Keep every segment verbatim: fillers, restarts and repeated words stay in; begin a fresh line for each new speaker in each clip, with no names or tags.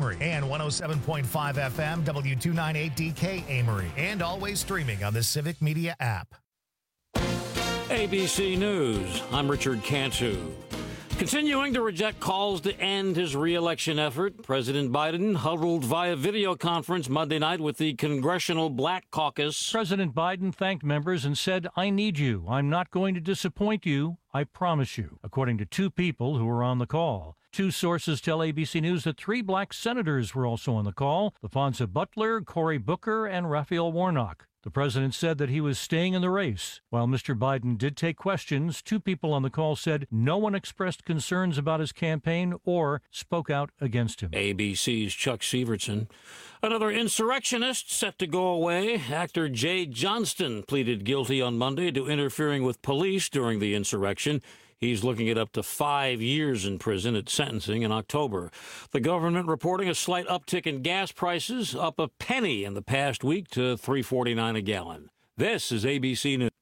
Amory, and one oh seven point five F M, W two ninety-eight D K Amory, and always streaming on the Civic Media app.
A B C News, I'm Richard Cantu. Continuing to reject calls to end his re-election effort, President Biden huddled via video conference Monday night with the Congressional Black Caucus.
President Biden thanked members and said, "I need you. I'm not going to disappoint you. I promise you," according to two people who were on the call. Two sources tell A B C News that three black senators were also on the call: LaFonza Butler, Cory Booker, and Raphael Warnock. The president said that he was staying in the race. While Mister Biden did take questions, two people on the call said no one expressed concerns about his campaign or spoke out against him.
A B C's Chuck Severson. Another insurrectionist set to go away. Actor Jay Johnston pleaded guilty on Monday to interfering with police during the insurrection. He's looking at up to five years in prison at sentencing in October. The government reporting a slight uptick in gas prices, up a penny in the past week to three forty-nine a gallon. This is A B C News.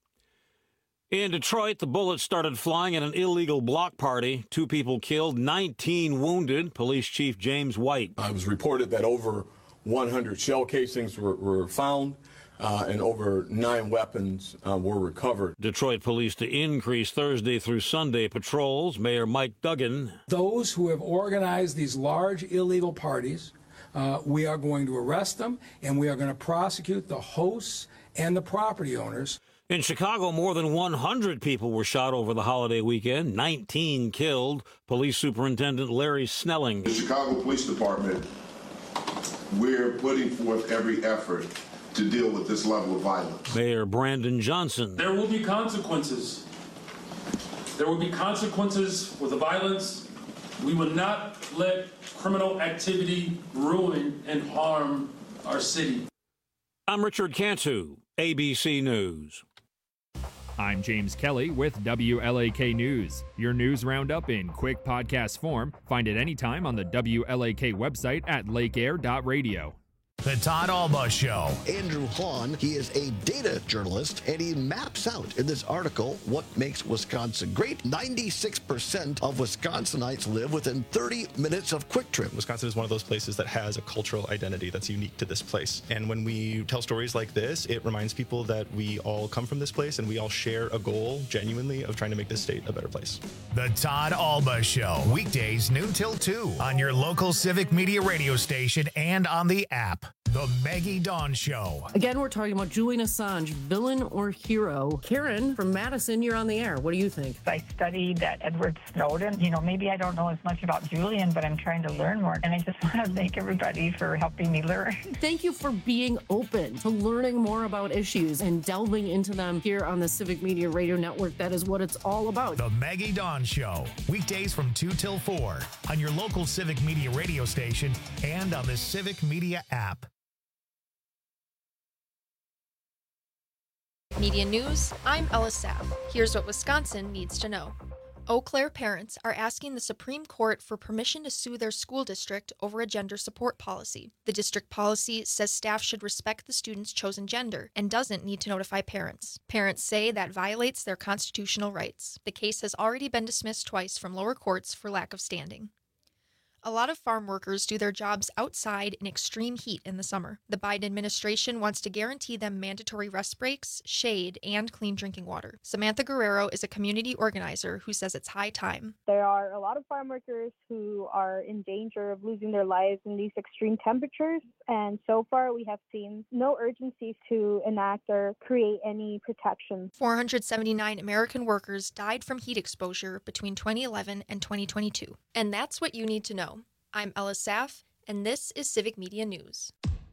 In Detroit, the bullets started flying at an illegal block party. Two people killed, nineteen wounded. Police Chief James White.
It was reported that over one hundred shell casings were, were found. Uh, and over nine weapons uh, were recovered.
Detroit police to increase Thursday through Sunday patrols. Mayor Mike Duggan.
Those who have organized these large illegal parties, uh, we are going to arrest them, and we are going to prosecute the hosts and the property owners.
In Chicago, more than one hundred people were shot over the holiday weekend, nineteen killed. Police Superintendent Larry Snelling.
The Chicago Police Department, we're putting forth every effort to deal with this level of violence.
Mayor Brandon Johnson.
There will be consequences. There will be consequences for the violence. We will not let criminal activity ruin and harm our city.
I'm Richard Cantu, A B C News.
I'm James Kelly with W L A K News. Your news roundup in quick podcast form. Find it anytime on the W L A K website at lake air dot radio.
The Todd Alba Show.
Andrew Hahn, he is a data journalist, and he maps out in this article what makes Wisconsin great. ninety-six percent of Wisconsinites live within thirty minutes of Quick Trip.
Wisconsin is one of those places that has a cultural identity that's unique to this place. And when we tell stories like this, it reminds people that we all come from this place and we all share a goal, genuinely, of trying to make this state a better place.
The Todd Alba Show. Weekdays noon till two on your local Civic Media radio station and on the app. The Maggie Dawn Show.
Again, we're talking about Julian Assange, villain or hero. Karen from Madison, you're on the air. What do you think?
I studied that Edward Snowden. You know, maybe I don't know as much about Julian, but I'm trying to learn more. And I just want to thank everybody for helping me learn.
Thank you for being open to learning more about issues and delving into them here on the Civic Media Radio Network. That is what it's all about.
The Maggie Dawn Show. Weekdays from two till four on your local Civic Media radio station and on the Civic Media app.
Media News, I'm Ella Sapp. Here's what Wisconsin needs to know. Eau Claire parents are asking the Supreme Court for permission to sue their school district over a gender support policy. The district policy says staff should respect the student's chosen gender and doesn't need to notify parents. Parents say that violates their constitutional rights. The case has already been dismissed twice from lower courts for lack of standing. A lot of farm workers do their jobs outside in extreme heat in the summer. The Biden administration wants to guarantee them mandatory rest breaks, shade, and clean drinking water. Samantha Guerrero is a community organizer who says it's high time.
There are a lot of farm workers who are in danger of losing their lives in these extreme temperatures, and so far we have seen no urgency to enact or create any protection.
four hundred seventy-nine American workers died from heat exposure between twenty eleven and twenty twenty-two. And that's what you need to know. I'm Ella Saff, and this is Civic Media News.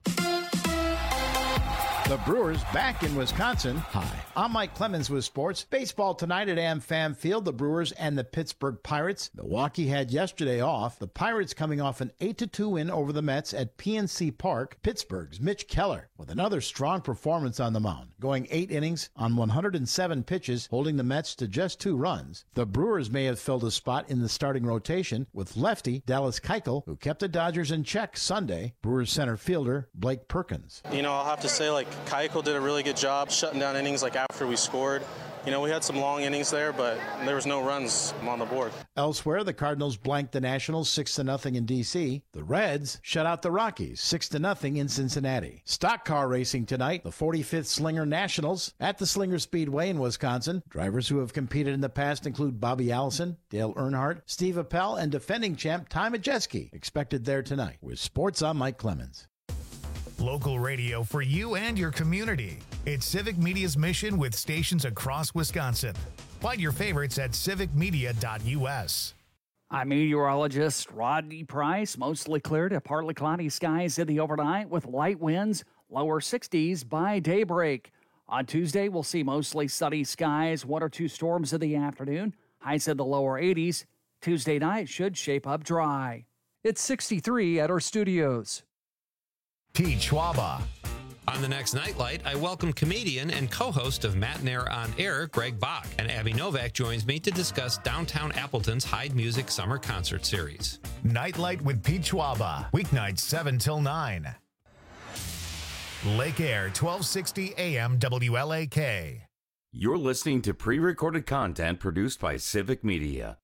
The Brewers back in Wisconsin. Hi, I'm Mike Clemens with sports. Baseball tonight at AmFam Field, the Brewers and the Pittsburgh Pirates. Milwaukee had yesterday off. The Pirates coming off an eight to two win over the Mets at P N C Park. Pittsburgh's Mitch Keller with another strong performance on the mound, going eight innings on one hundred seven pitches, holding the Mets to just two runs. The Brewers may have filled a spot in the starting rotation with lefty Dallas Keuchel, who kept the Dodgers in check Sunday. Brewers center fielder Blake Perkins.
You know, I'll have to say, like, Keuchel did a really good job shutting down innings like after we scored. You know, we had some long innings there, but there was no runs on the board.
Elsewhere, the Cardinals blanked the Nationals six to nothing in D C. The Reds shut out the Rockies six to nothing in Cincinnati. Stock car racing tonight, the forty-fifth Slinger Nationals at the Slinger Speedway in Wisconsin. Drivers who have competed in the past include Bobby Allison, Dale Earnhardt, Steve Appel, and defending champ Ty Majeski, expected there tonight. With sports, I'm Mike Clemens.
Local radio for you and your community. It's Civic Media's mission with stations across Wisconsin. Find your favorites at civic media dot u s.
I'm meteorologist Rodney Price. Mostly clear to partly cloudy skies in the overnight with light winds, lower sixties by daybreak. On Tuesday, we'll see mostly sunny skies, one or two storms in the afternoon, highs in the lower eighties. Tuesday night should shape up dry. It's sixty-three at our studios.
Pete Schwaba.
On the next Nightlight, I welcome comedian and co-host of Matt and Air on Air, Greg Bach, and Abby Novak joins me to discuss downtown Appleton's Hyde Music Summer Concert Series.
Nightlight with Pete Schwaba, weeknights seven till nine. Lake Air, twelve sixty A M W L A K.
You're listening to pre-recorded content produced by Civic Media.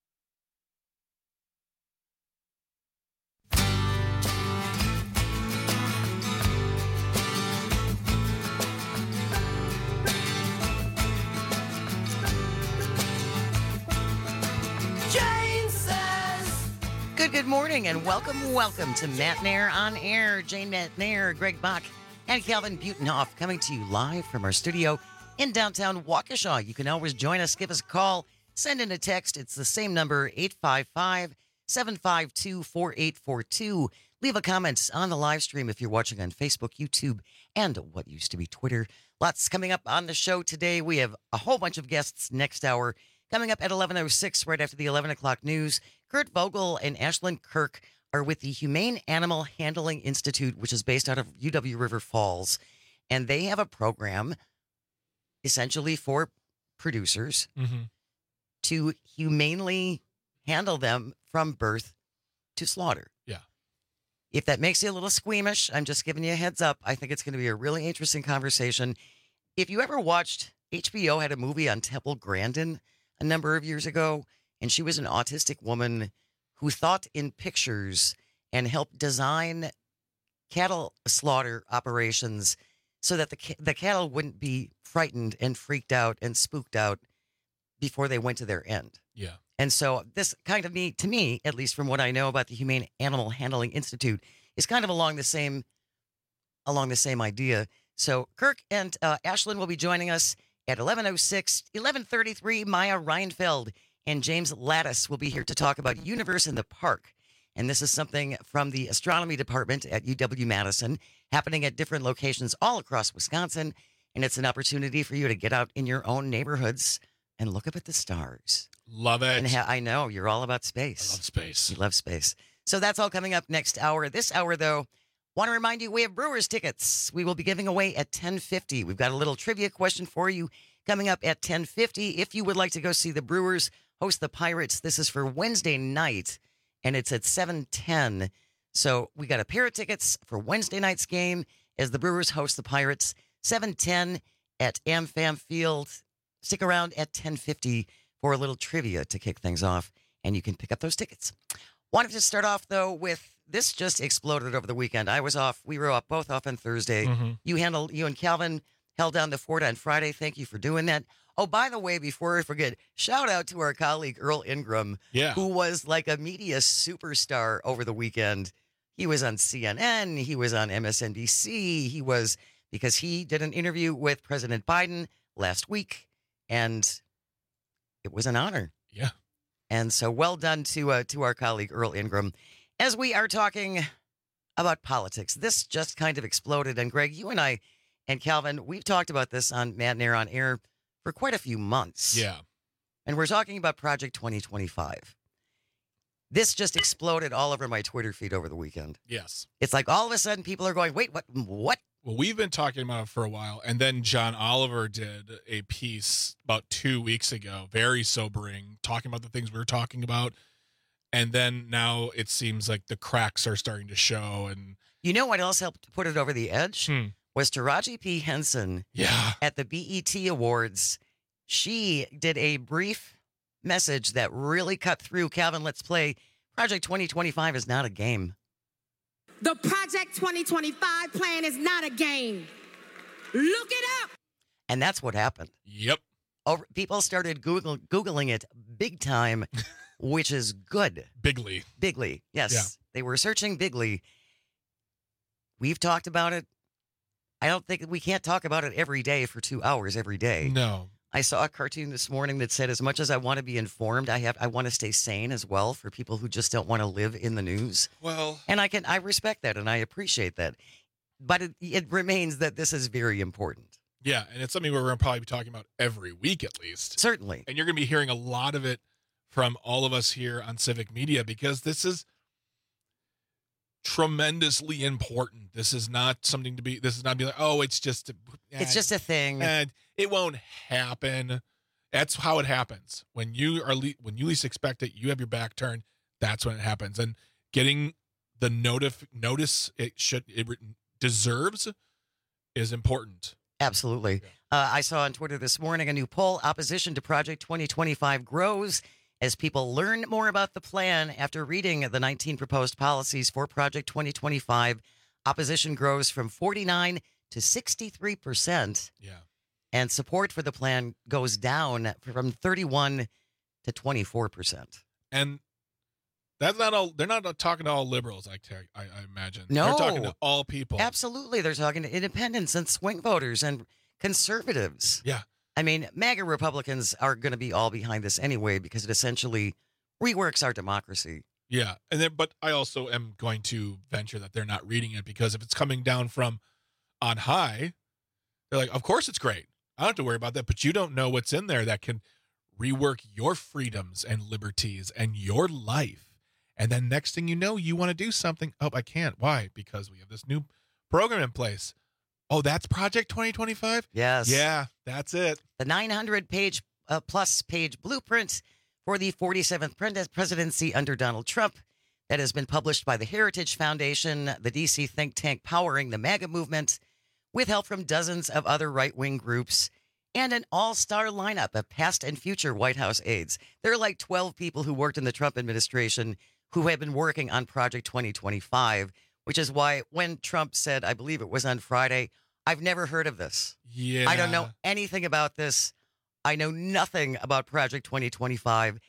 Good, good morning, and welcome, welcome to Matt and Air on Air. Jane Matt and Air, Greg Bach, and Calvin Butenhoff coming to you live from our studio in downtown Waukesha. You can always join us, give us a call, send in a text. It's the same number, eight five five, seven five two, four eight four two. Leave a comment on the live stream if you're watching on Facebook, YouTube, and what used to be Twitter. Lots coming up on the show today. We have a whole bunch of guests next hour. Coming up at eleven oh six, right after the eleven o'clock news, Kurt Vogel and Ashlyn Kirk are with the Humane Animal Handling Institute, which is based out of U W River Falls. And they have a program essentially for producers
mm-hmm.
to humanely handle them from birth to slaughter.
Yeah.
If that makes you a little squeamish, I'm just giving you a heads up. I think it's going to be a really interesting conversation. If you ever watched, H B O had a movie on Temple Grandin a number of years ago, and she was an autistic woman who thought in pictures and helped design cattle slaughter operations so that the the cattle wouldn't be frightened and freaked out and spooked out before they went to their end.
Yeah.
And so this kind of me, to me, at least from what I know about the Humane Animal Handling Institute, is kind of along the same along the same idea. So Kirk and uh, Ashlyn will be joining us at eleven oh six, eleven thirty-three, Maya Reinfeld and James Lattis will be here to talk about Universe in the Park. And this is something from the astronomy department at U W-Madison, happening at different locations all across Wisconsin. And it's an opportunity for you to get out in your own neighborhoods and look up at the stars.
Love it.
And ha- I know, you're all about space.
I love space.
You love space. So that's all coming up next hour. This hour, though, want to remind you we have Brewers tickets. We will be giving away at ten fifty. We've got a little trivia question for you coming up at ten fifty. If you would like to go see the Brewers host the Pirates, this is for Wednesday night, and it's at seven ten. So we got a pair of tickets for Wednesday night's game as the Brewers host the Pirates, seven ten at AmFam Field. Stick around at ten fifty for a little trivia to kick things off, and you can pick up those tickets. Wanted to start off, though, with this just exploded over the weekend. I was off. We were off, both off on Thursday.
Mm-hmm.
You handled, you and Calvin held down the fort on Friday. Thank you for doing that. Oh, by the way, before I forget, shout out to our colleague Earl Ingram,
yeah.
who was like a media superstar over the weekend. He was on C N N. He was on M S N B C. He was, because he did an interview with President Biden last week, and it was an honor.
Yeah.
And so well done to uh, to our colleague Earl Ingram. As we are talking about politics, this just kind of exploded. And Greg, you and I and Calvin, we've talked about this on Matt and Air on Air for quite a few months.
Yeah.
And we're talking about Project twenty twenty-five. This just exploded all over my Twitter feed over the weekend.
Yes.
It's like all of a sudden people are going, wait, what? What?
Well, we've been talking about it for a while. And then John Oliver did a piece about two weeks ago, very sobering, talking about the things we were talking about. And then now it seems like the cracks are starting to show. And
you know what else helped put it over the edge?
Hmm.
Was Taraji P. Henson
yeah.
at the B E T Awards. She did a brief message that really cut through. Calvin, let's play. Project twenty twenty-five is not a game.
The Project twenty twenty-five plan is not a game. Look it up.
And that's what happened.
Yep.
Over, people started Google, Googling it big time, which is good.
Bigly.
Bigly, yes.
Yeah.
They were searching Bigly. We've talked about it. I don't think we can't talk about it every day for two hours every day.
No.
I saw a cartoon this morning that said, as much as I want to be informed, I have I want to stay sane as well for people who just don't want to live in the news.
Well,
and I can I respect that and I appreciate that. But it, it remains that this is very important.
Yeah, and it's something we're going to probably be talking about every week at least.
Certainly.
And you're going to be hearing a lot of it from all of us here on Civic Media because this is tremendously important. This is not something to be, this is not be like, oh, it's just, a,
it's just a thing.
And it won't happen. That's how it happens. When you are, le- when you least expect it, you have your back turned. That's when it happens. And getting the notif- notice it should, it deserves is important.
Absolutely. Uh, I saw on Twitter this morning a new poll. Opposition to Project twenty twenty-five grows as people learn more about the plan after reading the nineteen proposed policies for Project twenty twenty-five. Opposition grows from forty-nine to sixty-three percent.
Yeah.
And support for the plan goes down from thirty-one to twenty-four percent.
And that's not all. They're not talking to all liberals, I, I, I imagine.
No.
They're talking to all people.
Absolutely. They're talking to independents and swing voters and conservatives.
Yeah.
I mean, MAGA Republicans are going to be all behind this anyway because it essentially reworks our democracy.
Yeah. And then, but I also am going to venture that they're not reading it because if it's coming down from on high, they're like, of course it's great. I don't have to worry about that. But you don't know what's in there that can rework your freedoms and liberties and your life. And then next thing you know, you want to do something. Oh, I can't. Why? Because we have this new program in place. Oh, that's Project twenty twenty-five?
Yes.
Yeah, that's it.
The nine hundred page uh, plus page blueprint for the forty-seventh presidency under Donald Trump that has been published by the Heritage Foundation, the D C think tank powering the MAGA movement, with help from dozens of other right-wing groups and an all-star lineup of past and future White House aides. There are like twelve people who worked in the Trump administration who have been working on Project twenty twenty-five, which is why when Trump said, I believe it was on Friday, I've never heard of this.
Yeah.
I don't know anything about this. I know nothing about Project twenty twenty-five.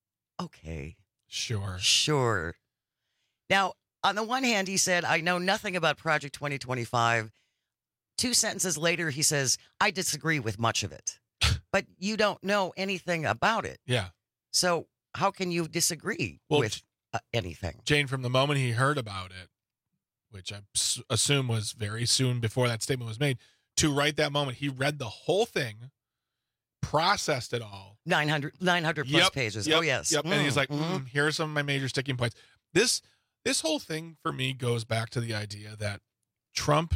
Okay.
Sure.
Sure. Now, on the one hand, he said, I know nothing about Project twenty twenty-five. Two sentences later, he says, I disagree with much of it. But you don't know anything about it.
Yeah.
So how can you disagree
well,
with uh, anything?
Jane, from the moment he heard about it, which I s- assume was very soon before that statement was made, to right that moment, he read the whole thing, processed it all.
nine hundred, nine hundred plus
Yep,
pages.
yep,
Oh, yes.
Yep.
Mm,
And he's like,
mhm.
mm, here are some of my major sticking points. This this whole thing for me goes back to the idea that Trump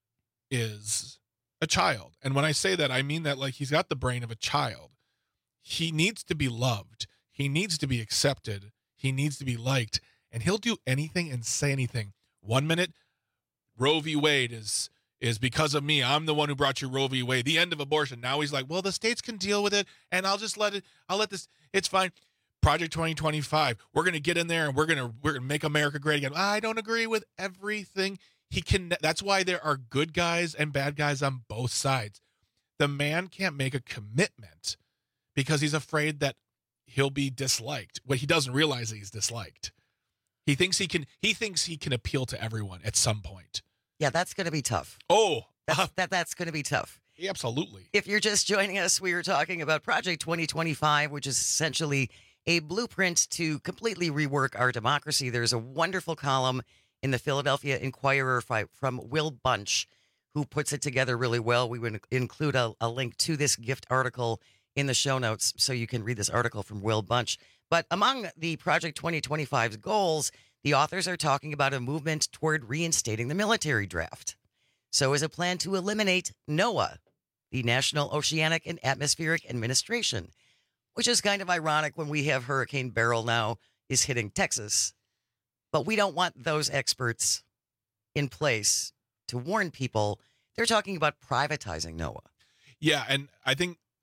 is a child. And when I say that, I mean that like he's got the brain of a child. He needs to be loved. He needs to be accepted. He needs to be liked. And he'll do anything and say anything. One minute, Roe v. Wade is is because of me. I'm the one who brought you Roe v. Wade. The end of abortion. Now he's like, well, the states can deal with it, and I'll just let it. I'll let this. It's fine. Project twenty twenty-five. We're gonna get in there and we're gonna we're gonna make America great again. I don't agree with everything. He can. That's why there are good guys and bad guys on both sides. The man can't make a commitment because he's afraid that he'll be disliked. What he doesn't realize is he's disliked. He thinks he can. He thinks he can appeal to everyone at some point.
Yeah, that's going to be tough.
Oh,
that's,
uh,
that that's going to be tough.
Absolutely.
If you're just joining us, we are talking about Project twenty twenty-five, which is essentially a blueprint to completely rework our democracy. There's a wonderful column in the Philadelphia Inquirer from Will Bunch, who puts it together really well. We would include a, a link to this gift article in the show notes so you can read this article from Will Bunch. But among the Project twenty twenty-five's goals, the authors are talking about a movement toward reinstating the military draft. So is a plan to eliminate NOAA, the National Oceanic and Atmospheric Administration, which is kind of ironic when we have Hurricane Beryl now is hitting Texas. But we don't want those experts in place to warn people. They're talking about privatizing NOAA.
Yeah, and I think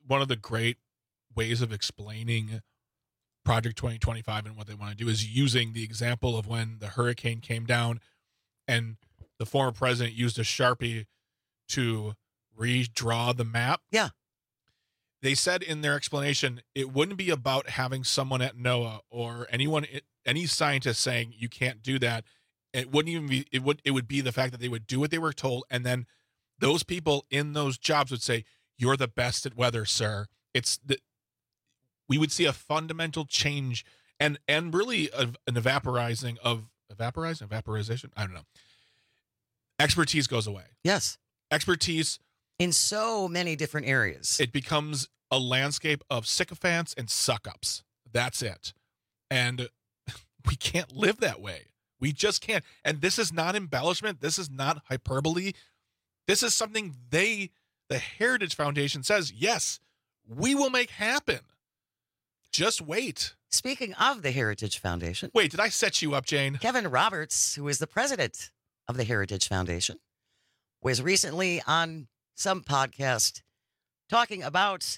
one of the great ways of explaining Project twenty twenty-five and what they want to do is using the example of when the hurricane came down and the former president used a Sharpie to redraw the map.
Yeah.
They said in their explanation, it wouldn't be about having someone at NOAA or anyone, any scientist saying you can't do that. It wouldn't even be, it would, it would be the fact that they would do what they were told. And then those people in those jobs would say, you're the best at weather, sir. It's the, we would see a fundamental change and, and really a, an evaporizing of evaporizing, vaporization. I don't know. Expertise goes away.
Yes.
Expertise
in so many different areas.
It becomes a landscape of sycophants and suck-ups. That's it. And we can't live that way. We just can't. And this is not embellishment. This is not hyperbole. This is something they, the Heritage Foundation says, yes, we will make happen. Just wait.
Speaking of the Heritage Foundation.
Wait, did I set you up, Jane?
Kevin Roberts, who is the president of the Heritage Foundation, was recently on some podcast talking about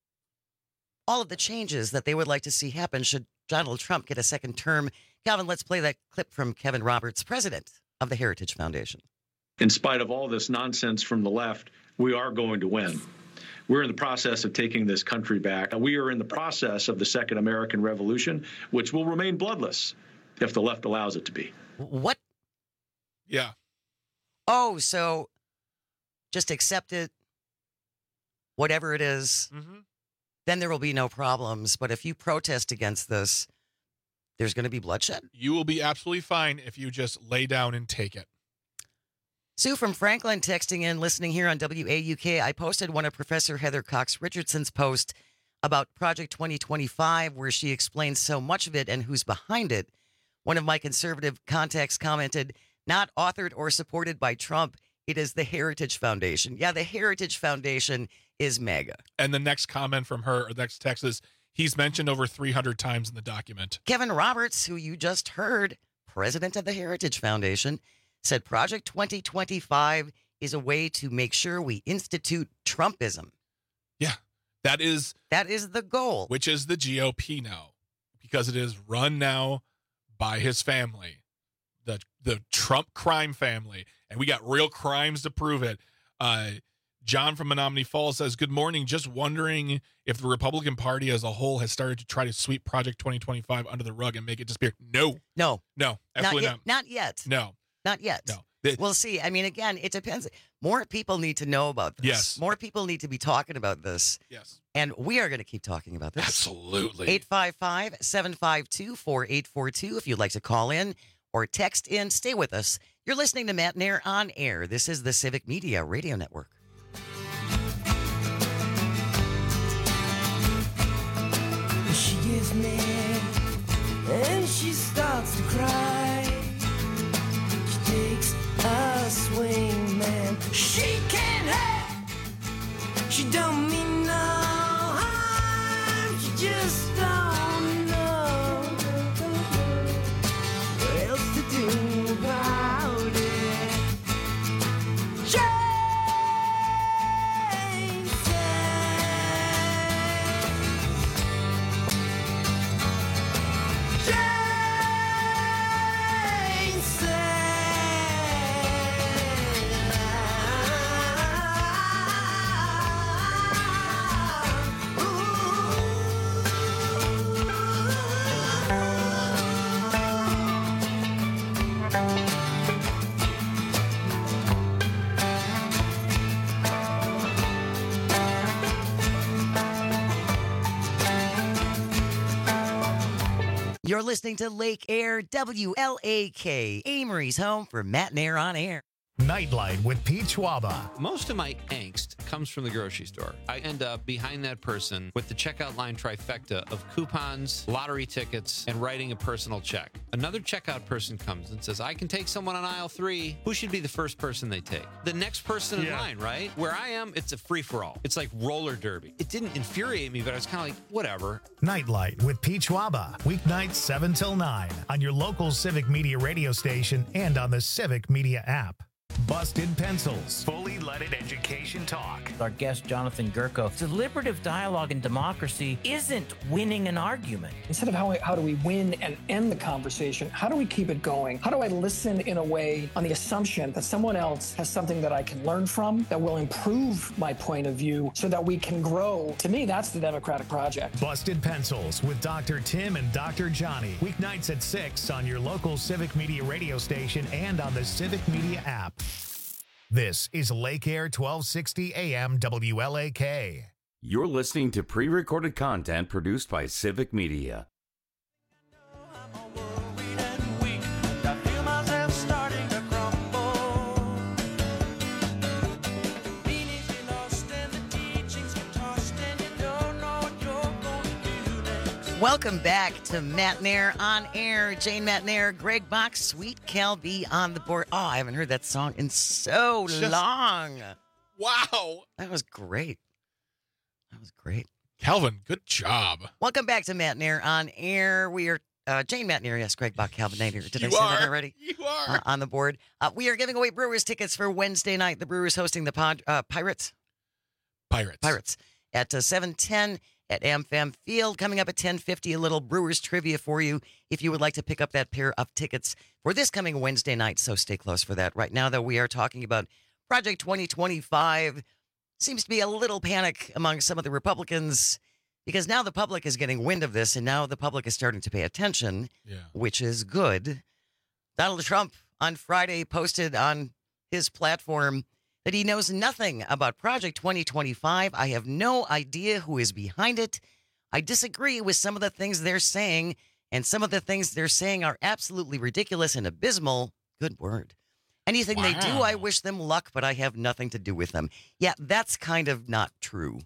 all of the changes that they would like to see happen should Donald Trump get a second term. Calvin, let's play that clip from Kevin Roberts, president of the Heritage Foundation.
In spite of all this nonsense from the left, we are going to win. We're in the process of taking this country back. We are in the process of the Second American Revolution, which will remain bloodless if the left allows it to be.
What?
Yeah.
Oh, so just accept it, whatever it is,
mm-hmm.
Then there will be no problems. But if you protest against this, there's going to be bloodshed.
You will be absolutely fine if you just lay down and take it.
Sue from Franklin texting in, listening here on W A U K. I posted one of Professor Heather Cox Richardson's posts about Project twenty twenty-five, where she explains so much of it and who's behind it. One of my conservative contacts commented, not authored or supported by Trump. It is the Heritage Foundation. Yeah, the Heritage Foundation is MAGA.
And the next comment from her, or the next text is, he's mentioned over three hundred times in the document.
Kevin Roberts, who you just heard, president of the Heritage Foundation, said Project twenty twenty-five is a way to make sure we institute Trumpism.
Yeah, that is...
That is the goal.
Which is the G O P now, because it is run now by his family, the the Trump crime family, and we got real crimes to prove it. Uh, John from Menominee Falls says, good morning. Just wondering if the Republican Party as a whole has started to try to sweep Project twenty twenty-five under the rug and make it disappear. No.
No.
No, absolutely
not. Yet. Not yet.
No.
Not yet.
No.
We'll see. I mean, again, it depends. More people need to know about this.
Yes.
More people need to be talking about this.
Yes.
And we are going to keep talking about this.
Absolutely.
eight five five, seven five two, four eight four two if you'd like to call in or text in. Stay with us. You're listening to Matt Nair on Air. This is the Civic Media Radio Network.
She gets mad and she starts to cry. She takes a swing, man. She can't have. She don't mean no harm. She just don't know what else to do about it. Jane You're listening to Lake Air, W L A K, Amory's home for Matt Nair on Air.
Nightlight with Pete Schwaba.
Most of my angst comes from the grocery store. I end up behind that person with the checkout line trifecta of coupons, lottery tickets, and writing a personal check. Another checkout person comes and says, I can take someone on aisle three. Who should be the first person they take? The next person in
Yeah.
line, right? Where I am, it's a free-for-all. It's like roller derby. It didn't infuriate me, but I was kind of like, whatever.
Nightlight with Pete Schwaba. Weeknights seven till nine on your local Civic Media radio station and on the Civic Media app. Busted Pencils, fully leaded education talk.
Our guest, Jonathan Gurko, deliberative dialogue and democracy isn't winning an argument.
Instead of how, how do we win and end the conversation, how do we keep it going? How do I listen in a way on the assumption that someone else has something that I can learn from, that will improve my point of view so that we can grow? To me, that's the Democratic project.
Busted Pencils with Doctor Tim and Doctor Johnny. Weeknights at six on your local Civic Media radio station and on the Civic Media app. This is Lake Air twelve sixty A M W L A K.
You're listening to pre-recorded content produced by Civic Media.
Welcome back to Matt Nair on Air. Jane Matt Nair, Greg Bach, Sweet Cal B on the board. Oh, I haven't heard that song in so
Just,
long.
Wow.
That was great. That was great.
Calvin, good job.
Welcome back to Matt Nair on Air. We are uh, Jane Matt Nair, yes, Greg Bach, Calvin Nair. Did
you
I say
are.
that already?
You are.
Uh, on the board. Uh, we are giving away Brewers tickets for Wednesday night. The Brewers hosting the pod, uh, Pirates.
Pirates.
Pirates at uh, seven ten. At AmFam Field. Coming up at ten fifty, a little Brewers trivia for you if you would like to pick up that pair of tickets for this coming Wednesday night, so stay close for that. Right now, though, we are talking about Project twenty twenty-five. Seems to be a little panic among some of the Republicans because now the public is getting wind of this, and now the public is starting to pay attention,
yeah.
which is good. Donald Trump on Friday posted on his platform that he knows nothing about Project twenty twenty-five. I have no idea who is behind it. I disagree with some of the things they're saying, and some of the things they're saying are absolutely ridiculous and abysmal. Good word. Anything wow. they do, I wish them luck, but I have nothing to do with them. Yeah, that's kind of not true.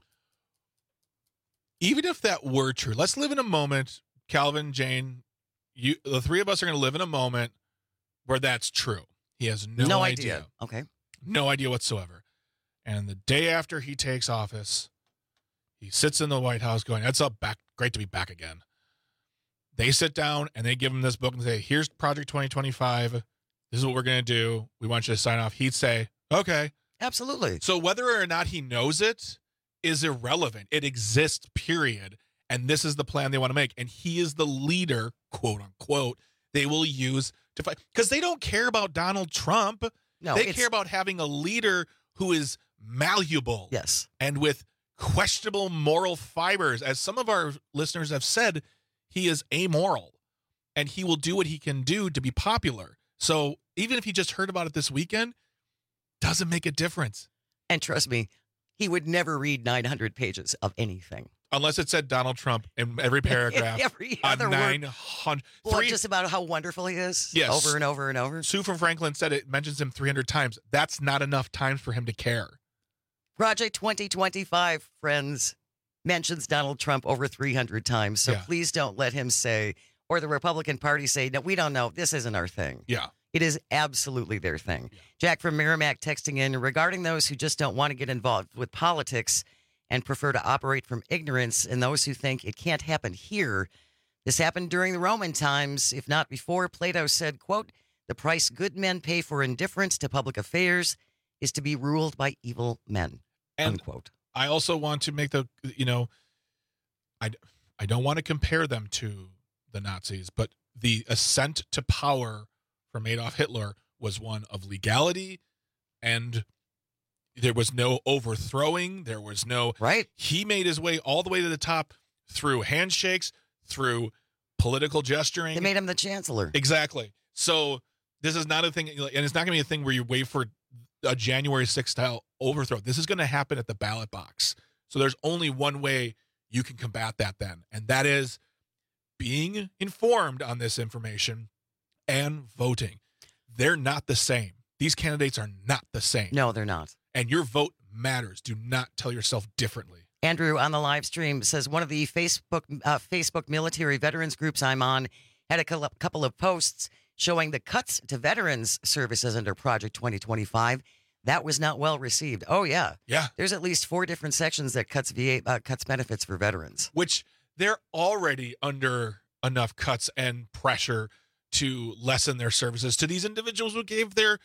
Even if that were true, let's live in a moment, Calvin, Jane, you, the three of us are going to live in a moment where that's true. He has no,
no
idea.
idea. Okay.
No idea whatsoever. And the day after he takes office, he sits in the White House going, "It's up, back. Great to be back again." They sit down and they give him this book and say, "Here's Project twenty twenty-five. This is what we're going to do. We want you to sign off." He'd say, "Okay."
Absolutely.
So whether or not he knows it is irrelevant. It exists, period. And this is the plan they want to make. And he is the leader, quote unquote, they will use to fight. Because they don't care about Donald Trump.
No,
they
it's...
care about having a leader who is malleable.
Yes.
And with questionable moral fibers. As some of our listeners have said, he is amoral. And he will do what he can do to be popular. So even if he just heard about it this weekend, doesn't make a difference.
And trust me, he would never read nine hundred pages of anything.
Unless it said Donald Trump in every paragraph.
every other
on nine hundred.
Well, three, just about how wonderful he is.
Yes.
Over and over and over.
Sue from Franklin said it mentions him three hundred times. That's not enough times for him to care.
Project twenty twenty-five, friends, mentions Donald Trump over three hundred times. So yeah. please don't let him say, or the Republican Party say, "No, we don't know. This isn't our thing."
Yeah.
It is absolutely their thing. Yeah. Jack from Merrimack texting in, regarding those who just don't want to get involved with politics and prefer to operate from ignorance, and those who think it can't happen here. This happened during the Roman times, if not before. Plato said, quote, "The price good men pay for indifference to public affairs is to be ruled by evil men,"
and
unquote.
I also want to make the, you know, I, I don't want to compare them to the Nazis, but the ascent to power from Adolf Hitler was one of legality, and there was no overthrowing. There was no
right.
He made his way all the way to the top through handshakes, through political gesturing.
They made him the chancellor.
Exactly. So this is not a thing, and it's not going to be a thing where you wait for a January sixth style overthrow. This is going to happen at the ballot box. So there's only one way you can combat that then, and that is being informed on this information and voting. They're not the same. These candidates are not the same.
No, they're not.
And your vote matters. Do not tell yourself differently.
Andrew on the live stream says one of the Facebook uh, Facebook military veterans groups I'm on had a couple of posts showing the cuts to veterans services under Project twenty twenty-five. That was not well received. Oh, yeah.
Yeah.
There's at least four different sections that cuts V A uh, cuts benefits for veterans.
Which they're already under enough cuts and pressure to lessen their services to these individuals who gave their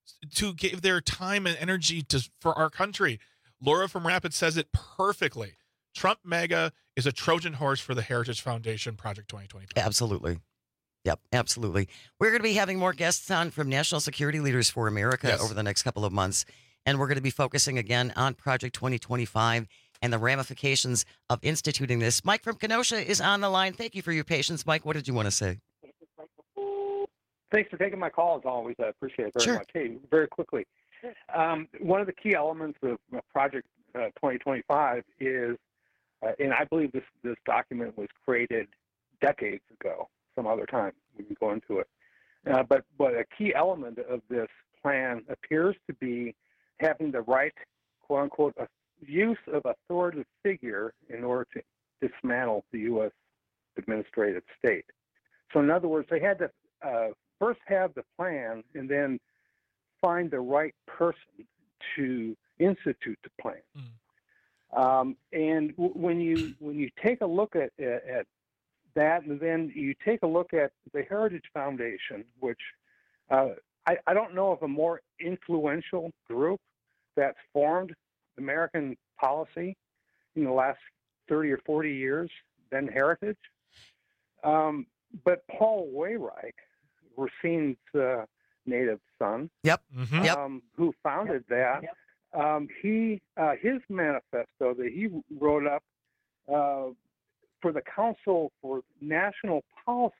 to give their time and energy to for our country. Laura from Rapid says it perfectly. Trump MAGA is a Trojan horse for the Heritage Foundation Project twenty twenty-five.
Absolutely. Yep, absolutely. We're going to be having more guests on from National Security Leaders for America
Yes.
over the next couple of months. And we're going to be focusing again on Project twenty twenty-five and the ramifications of instituting this. Mike from Kenosha is on the line. Thank you for your patience. Mike, what did you want to say?
Thanks for taking my call, as always. I appreciate it very
Sure.
much. Hey, very quickly, um, one of the key elements of uh, Project uh, twenty twenty-five is, uh, and I believe this, this document was created decades ago, some other time. We can go into it. Uh, but, but a key element of this plan appears to be having the right, quote unquote, uh, use of authoritative figure in order to dismantle the U S administrative state. So in other words, they had to uh, first have the plan and then find the right person to institute the plan. Mm. Um, and w- when you when you take a look at, at at that, and then you take a look at the Heritage Foundation, which uh, I, I don't know of a more influential group that's formed American policy in the last thirty or forty years than Heritage. Um, but Paul Wainwright, Racine's uh, native son,
yep,
um,
yep.
who founded that, um, he uh, his manifesto that he wrote up uh, for the Council for National Policy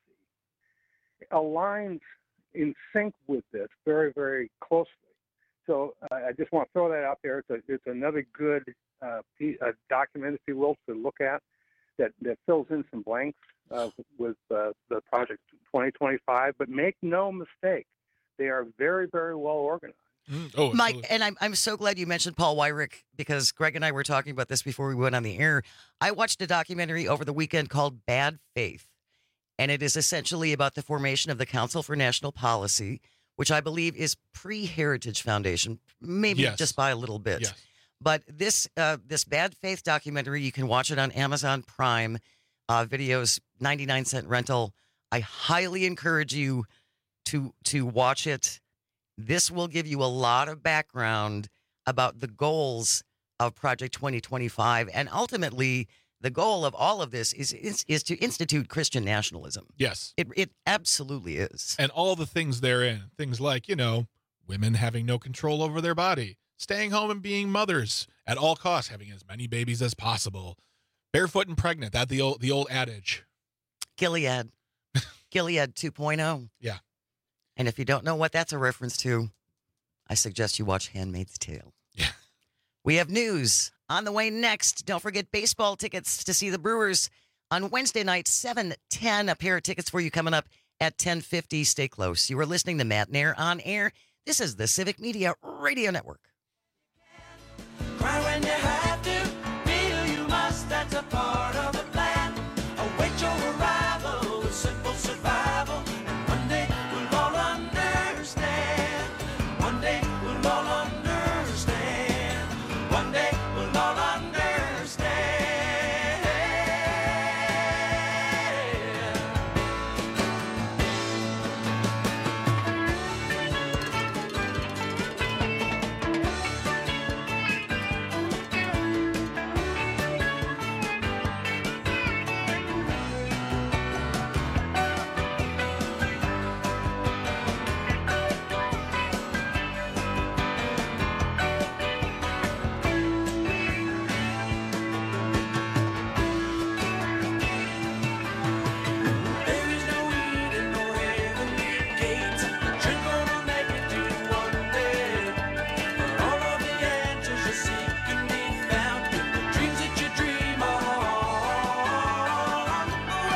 aligns in sync with this very, very closely. So uh, I just want to throw that out there. It's, a, it's another good uh, piece, uh, document, if you will, to look at that, that fills in some blanks uh, with uh, the Project twenty twenty-five. But make no mistake, they are very, very well organized.
Mm. Oh,
Mike, and I'm I'm so glad you mentioned Paul Weyrich, because Greg and I were talking about this before we went on the air. I watched a documentary over the weekend called Bad Faith, and it is essentially about the formation of the Council for National Policy, which I believe is pre-Heritage Foundation, maybe
Yes.
just by a little bit.
Yes.
But this uh, this Bad Faith documentary, you can watch it on Amazon Prime uh, Videos, ninety-nine cent rental. I highly encourage you to to watch it. This will give you a lot of background about the goals of Project twenty twenty-five, and ultimately, the goal of all of this is is, is to institute Christian nationalism.
Yes.
It it absolutely is.
And all the things therein, things like, you know, women having no control over their body, staying home and being mothers at all costs, having as many babies as possible, barefoot and pregnant, that the old the old adage.
Gilead. Gilead two point oh.
Yeah.
And if you don't know what that's a reference to, I suggest you watch Handmaid's Tale.
Yeah.
We have news on the way next. Don't forget baseball tickets to see the Brewers on Wednesday night, seven ten. A pair of tickets for you coming up at ten fifty. Stay close. You are listening to Matt Nair on air. This is the Civic Media Radio Network.
Cry when you have to, feel you must, that's a part of the plan. Await your arrival with simple survival, and one day we'll all understand. One day we'll all understand. One day we'll all understand. There is no Eden nor heavenly gates. You're gonna make it to one day. But all of the answers you seek can be found in the dreams that you dream along the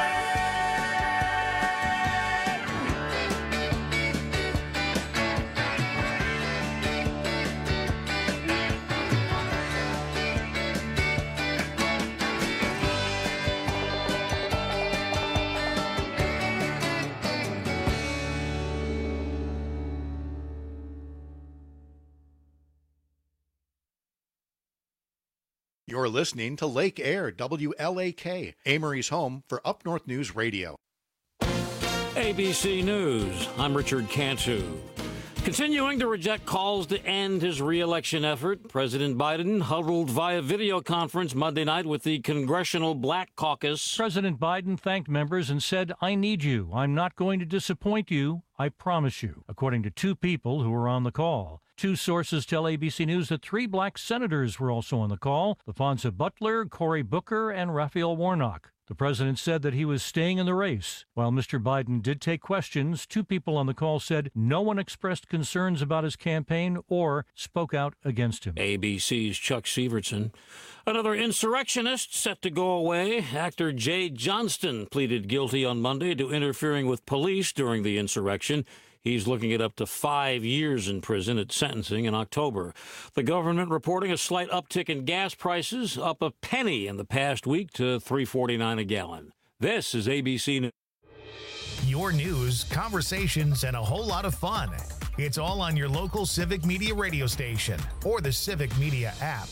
You're listening to Lake Air, W L A K, Amory's home for Up North News Radio.
A B C News, I'm Richard Cantu. Continuing to reject calls to end his re-election effort, President Biden huddled via video conference Monday night with the Congressional Black Caucus.
President Biden thanked members and said, "I need you. I'm not going to disappoint you. I promise you," according to two people who were on the call. Two sources tell A B C News that three black senators were also on the call: LaFonza Butler, Cory Booker, and Raphael Warnock. The president said that he was staying in the race. While Mister Biden did take questions, two people on the call said no one expressed concerns about his campaign or spoke out against him.
A B C's Chuck Severson. Another insurrectionist set to go away. Actor Jay Johnston pleaded guilty on Monday to interfering with police during the insurrection. He's looking at up to five years in prison at sentencing in October. The government reporting a slight uptick in gas prices, up a penny in the past week to three forty-nine a gallon. This is A B C News.
Your news, conversations, and a whole lot of fun. It's all on your local Civic Media radio station or the Civic Media app.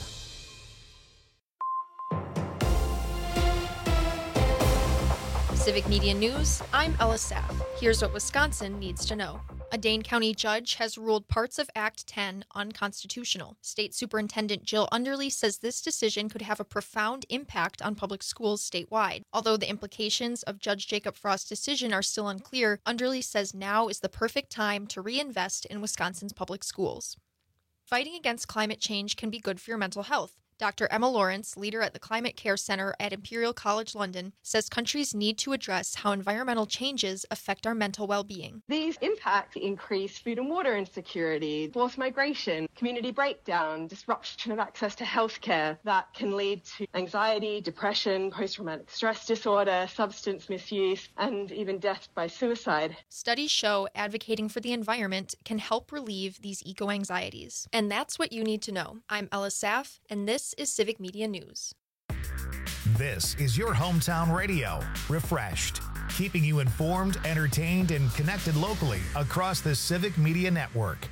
Civic Media News, I'm Ella Sapp. Here's what Wisconsin needs to know. A Dane County judge has ruled parts of Act ten unconstitutional. State Superintendent Jill Underly says this decision could have a profound impact on public schools statewide. Although the implications of Judge Jacob Frost's decision are still unclear, Underly says now is the perfect time to reinvest in Wisconsin's public schools. Fighting against climate change can be good for your mental health. Doctor Emma Lawrence, leader at the Climate Care Center at Imperial College London, says countries need to address how environmental changes affect our mental well-being.
These impacts increase food and water insecurity, forced migration, community breakdown, disruption of access to healthcare that can lead to anxiety, depression, post-traumatic stress disorder, substance misuse, and even death by suicide.
Studies show advocating for the environment can help relieve these eco-anxieties. And that's what you need to know. I'm Ella Saff, and this is Civic Media News.
This is your hometown radio, refreshed, keeping you informed, entertained, and connected locally across the Civic Media Network.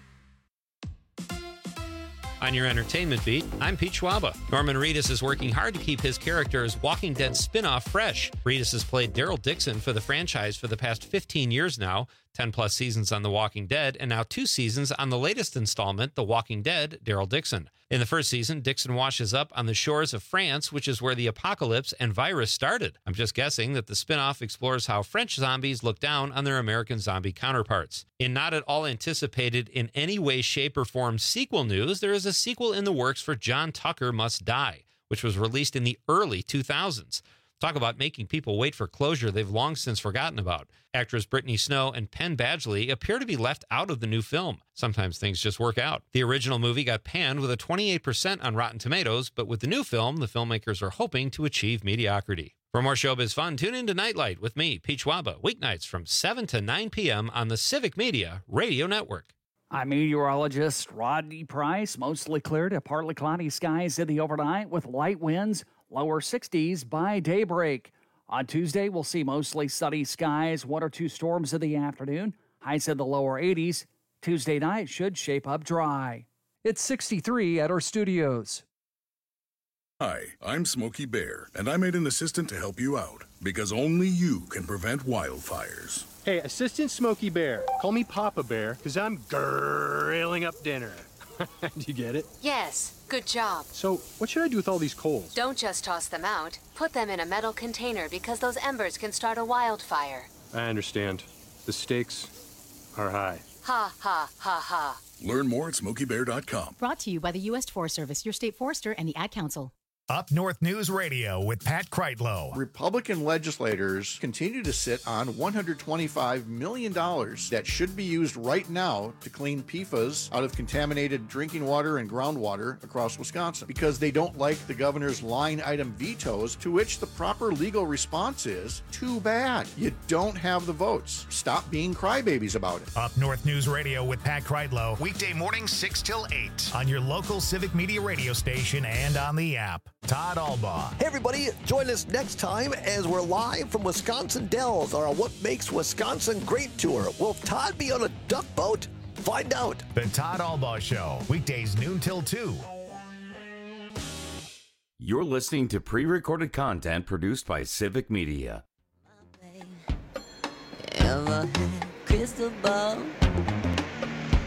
On your entertainment beat, I'm Pete Schwaba. Norman Reedus is working hard to keep his character's Walking Dead spin-off fresh. Reedus has played Daryl Dixon for the franchise for the past fifteen years now, ten plus seasons on The Walking Dead, and now two seasons on the latest installment, The Walking Dead, Daryl Dixon. In the first season, Dixon washes up on the shores of France, which is where the apocalypse and virus started. I'm just guessing that the spin-off explores how French zombies look down on their American zombie counterparts. In not at all anticipated in any way, shape, or form sequel news, there is a sequel in the works for John Tucker Must Die, which was released in the early two thousands. Talk about making people wait for closure they've long since forgotten about. Actress Brittany Snow and Penn Badgley appear to be left out of the new film. Sometimes things just work out. The original movie got panned with a twenty-eight percent on Rotten Tomatoes, but with the new film, the filmmakers are hoping to achieve mediocrity. For more showbiz fun, tune in to Nightlight with me, Pete Schwaba, weeknights from seven to nine p.m. on the Civic Media Radio Network.
I'm meteorologist Rodney Price. Mostly clear to partly cloudy skies in the overnight with light winds, lower sixties by daybreak. On Tuesday, we'll see mostly sunny skies, one or two storms in the afternoon, highs in the lower eighties. Tuesday night should shape up dry. It's sixty-three at our studios.
Hi, I'm Smokey Bear, and I made an assistant to help you out, because only you can prevent wildfires.
Hey, Assistant Smokey Bear. Call me Papa Bear, because I'm grilling up dinner. Do you get it?
Yes, good job.
So, what should I do with all these coals?
Don't just toss them out. Put them in a metal container because those embers can start a wildfire.
I understand. The stakes are high.
Ha, ha, ha, ha.
Learn more at smokey bear dot com.
Brought to you by the U S Forest Service, your state forester, and the Ad Council.
Up North News Radio with Pat Kreitlow.
Republican legislators continue to sit on one hundred twenty-five million dollars that should be used right now to clean P F A S out of contaminated drinking water and groundwater across Wisconsin because they don't like the governor's line item vetoes, to which the proper legal response is, too bad. You don't have the votes. Stop being crybabies about it.
Up North News Radio with Pat Kreitlow, weekday mornings six till eight on your local Civic Media radio station and on the app. Todd Albaugh.
Hey, everybody. Join us next time as we're live from Wisconsin Dells on our What Makes Wisconsin Great tour. Will Todd be on a duck boat? Find out.
The Todd Albaugh Show, weekdays noon till two.
You're listening to pre-recorded content produced by Civic Media.
Ever had crystal ball?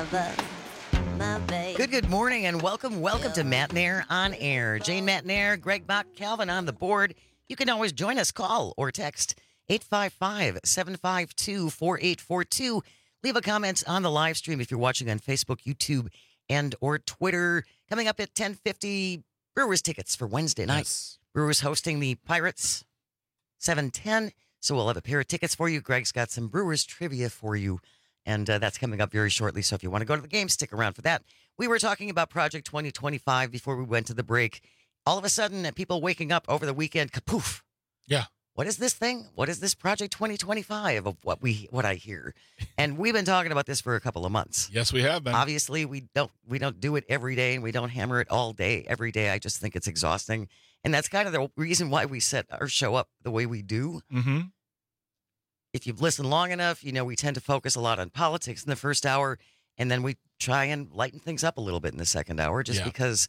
Good, good morning, and welcome, welcome to Matt Nair on Air. Jane Matt Nair, Greg Bach, Calvin on the board. You can always join us. Call or text eight five five, seven five two, four eight four two. Leave a comment on the live stream if you're watching on Facebook, YouTube, and or Twitter. Coming up at ten fifty, Brewers tickets for Wednesday night.
Yes.
Brewers hosting the Pirates, seven ten. So we'll have a pair of tickets for you. Greg's got some Brewers trivia for you. And uh, that's coming up very shortly. So if you want to go to the game, stick around for that. We were talking about Project twenty twenty-five before we went to the break. All of a sudden, uh, people waking up over the weekend, kapoof.
Yeah.
What is this thing? What is this Project twenty twenty-five of what we what I hear? And we've been talking about this for a couple of months.
Yes, we have been.
Obviously, we don't we don't do it every day, and we don't hammer it all day every day. I just think it's exhausting, and that's kind of the reason why we set our show up the way we do.
Mm-hmm.
If you've listened long enough, you know we tend to focus a lot on politics in the first hour, and then we try and lighten things up a little bit in the second hour, just
Yeah.
because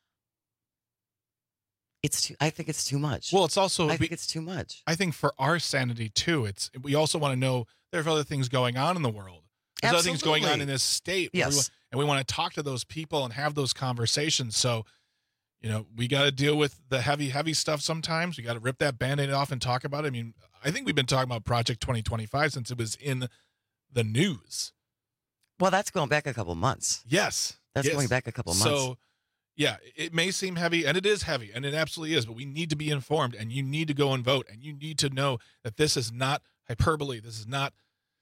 it's too. I think it's too much.
Well, it's also
I think it's too much.
I think for our sanity too, it's we also want to know there's other things going on in the world. There's other things going on
Absolutely.
in this state.
Yes.
We, wa- and we want to talk to those people and have those conversations. So, you know, we got to deal with the heavy, heavy stuff sometimes. We got to rip that Band-Aid off and talk about it. I mean, I think we've been talking about Project twenty twenty-five since it was in the news.
Well, that's going back a couple months.
Yes.
That's
yes.
going back a couple months.
So, yeah, it may seem heavy, and it is heavy, and it absolutely is, but we need to be informed, and you need to go and vote, and you need to know that this is not hyperbole. This is not...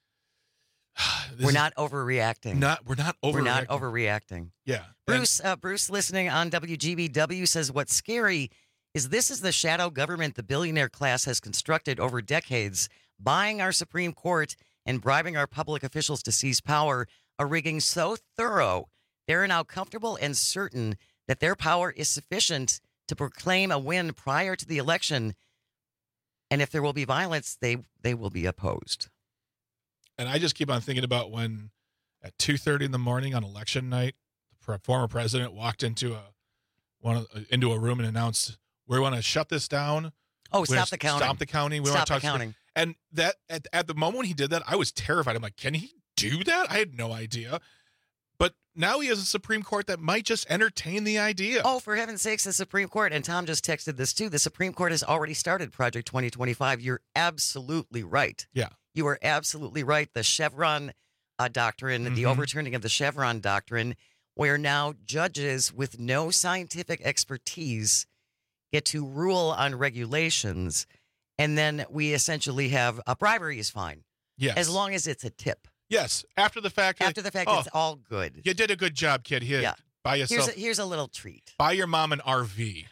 this
We're
is
not overreacting.
Not, we're not overreacting.
We're not overreacting.
Yeah.
Bruce, uh, Bruce listening on W G B W says, what's scary is this is the shadow government the billionaire class has constructed over decades, buying our Supreme Court and bribing our public officials to seize power, a rigging so thorough they're now comfortable and certain that their power is sufficient to proclaim a win prior to the election. And if there will be violence, they, they will be opposed.
And I just keep on thinking about when at two thirty in the morning on election night, the pre- former president walked into a one of, uh, into a room and announced, we want to shut this down.
Oh,
We're
stop
gonna
the counting.
Stop the counting. We
Stop
want to
the
talk
counting.
And that at, at the moment when he did that, I was terrified. I'm like, can he do that? I had no idea. But now he has a Supreme Court that might just entertain the idea.
Oh, for heaven's sakes, the Supreme Court, and Tom just texted this too, the Supreme Court has already started Project twenty twenty-five. You're absolutely right.
Yeah.
You are absolutely right. The Chevron uh, doctrine, the
Mhm.
overturning of the Chevron doctrine, where now judges with no scientific expertise get to rule on regulations, and then we essentially have a bribery is fine.
Yes.
As long as it's a tip.
Yes. After the fact.
After
like,
the fact,
oh,
it's all good.
You did a good job, kid. Here,
Yeah.
buy
Here's
yourself.
a, here's a little treat.
Buy your mom an R V.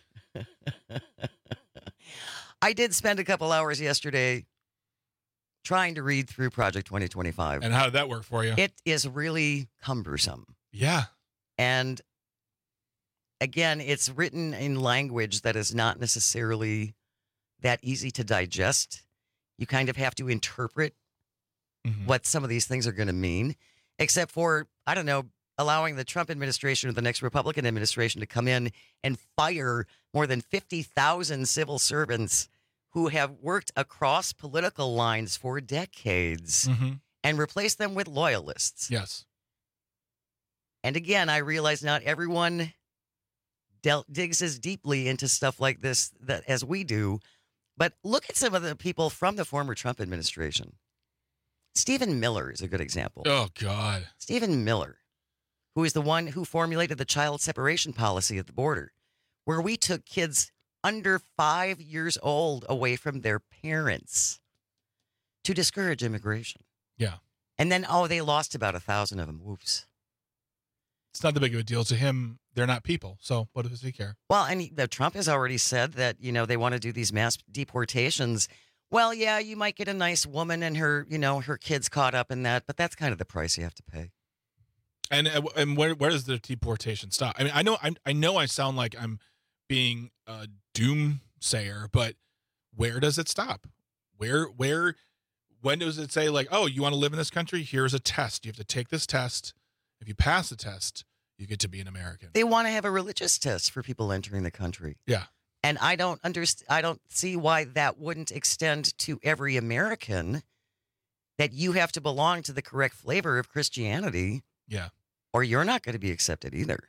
I did spend a couple hours yesterday trying to read through Project twenty twenty-five.
And how did that work for you?
It is really cumbersome.
Yeah.
And again, it's written in language that is not necessarily that easy to digest. You kind of have to interpret
Mhm.
what some of these things are going to mean, except for, I don't know, allowing the Trump administration or the next Republican administration to come in and fire more than fifty thousand civil servants who have worked across political lines for decades
Mhm.
and replace them with loyalists.
Yes.
And again, I realize not everyone del- digs as deeply into stuff like this that, as we do, but look at some of the people from the former Trump administration. Stephen Miller is a good example.
Oh, God.
Stephen Miller, who is the one who formulated the child separation policy at the border, where we took kids under five years old away from their parents to discourage immigration.
Yeah.
And then, oh, they lost about a thousand of them. Whoops.
It's not that big of a deal to him. They're not people. So what does he care?
Well, and he, uh, Trump has already said that, you know, they want to do these mass deportations. Well, yeah, you might get a nice woman and her, you know, her kids caught up in that, but that's kind of the price you have to pay.
And and where where does the deportation stop? I mean, I know I I know I sound like I'm being a doomsayer, but where does it stop? Where where when does it say like, oh, you want to live in this country? Here's a test. You have to take this test. If you pass the test, you get to be an American.
They want to have a religious test for people entering the country.
Yeah.
And I don't understand. I don't see why that wouldn't extend to every American, that you have to belong to the correct flavor of Christianity.
Yeah.
or you're not going to be accepted either.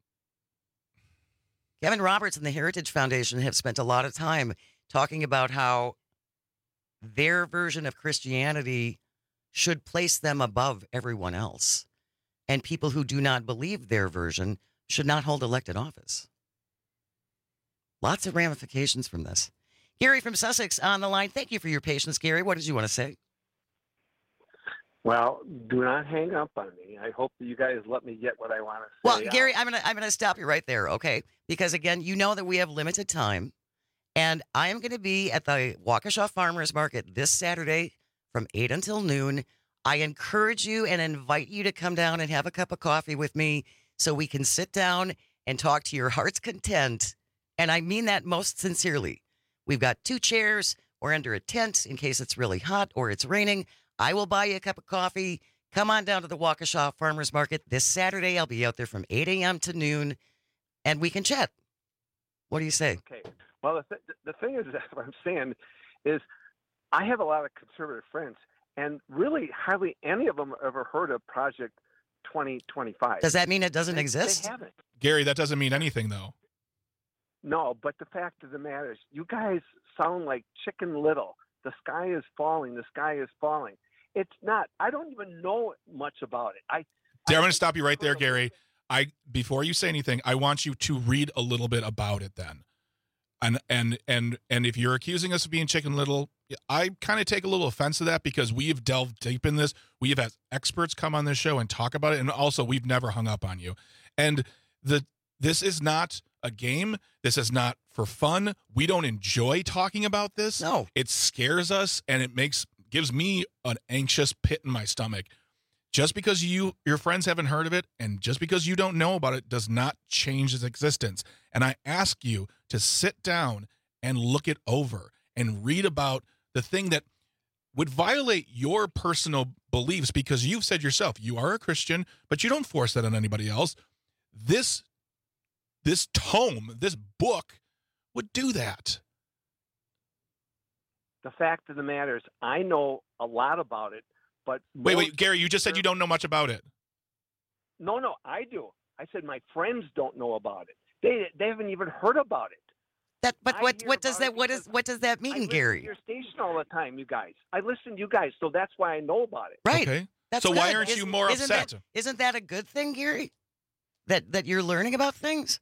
Kevin Roberts and the Heritage Foundation have spent a lot of time talking about how their version of Christianity should place them above everyone else. And people who do not believe their version should not hold elected office. Lots of ramifications from this. Gary from Sussex on the line. Thank you for your patience, Gary. What did you want to say?
Well, do not hang up on me. I hope that you guys let me get what I want to say.
Well, Gary, I'm gonna I'm gonna stop you right there, okay? Because again, you know that we have limited time, and I am going to be at the Waukesha Farmers Market this Saturday from eight until noon. I encourage you and invite you to come down and have a cup of coffee with me so we can sit down and talk to your heart's content. And I mean that most sincerely. We've got two chairs. We're under a tent in case it's really hot or it's raining. I will buy you a cup of coffee. Come on down to the Waukesha Farmers Market this Saturday. I'll be out there from eight a.m. to noon, and we can chat. What do you say?
Okay. Well, the, th- the thing is, that what I'm saying is I have a lot of conservative friends, and really hardly any of them ever heard of Project twenty twenty-five.
Does that mean it doesn't
they,
exist?
They haven't.
Gary, that doesn't mean anything, though.
No, but the fact of the matter is you guys sound like Chicken Little. The sky is falling. The sky is falling. It's not. I don't even know much about it. I.
There, I'm going to stop you right there, Gary. I before you say anything, I want you to read a little bit about it then. And and and and if you're accusing us of being Chicken Little, I kind of take a little offense to that because we've delved deep in this. We have had experts come on this show and talk about it, and also we've never hung up on you. And the this is not a game. This is not for fun. We don't enjoy talking about this.
No,
it scares us, and it makes gives me an anxious pit in my stomach. Just because you your friends haven't heard of it, and just because you don't know about it, does not change its existence. And I ask you to sit down and look it over and read about the thing that would violate your personal beliefs, because you've said yourself you are a Christian, but you don't force that on anybody else. This this tome, this book would do that.
The fact of the matter is I know a lot about it, but
wait, wait, Gary, you just said you don't know much about it.
No, no, I do. I said my friends don't know about it. They they haven't even heard about it.
That, but
I
what
hear
what does
about
that
it
what is
because
what does that
I
mean,
listen
Gary?
to your station all the time, you guys. I listen to you guys, so that's why I know about it.
Right.
Okay.
That's
so why
good.
aren't you
Isn't-
more
isn't
upset?
That, isn't that a good thing, Gary? That that you're learning about things?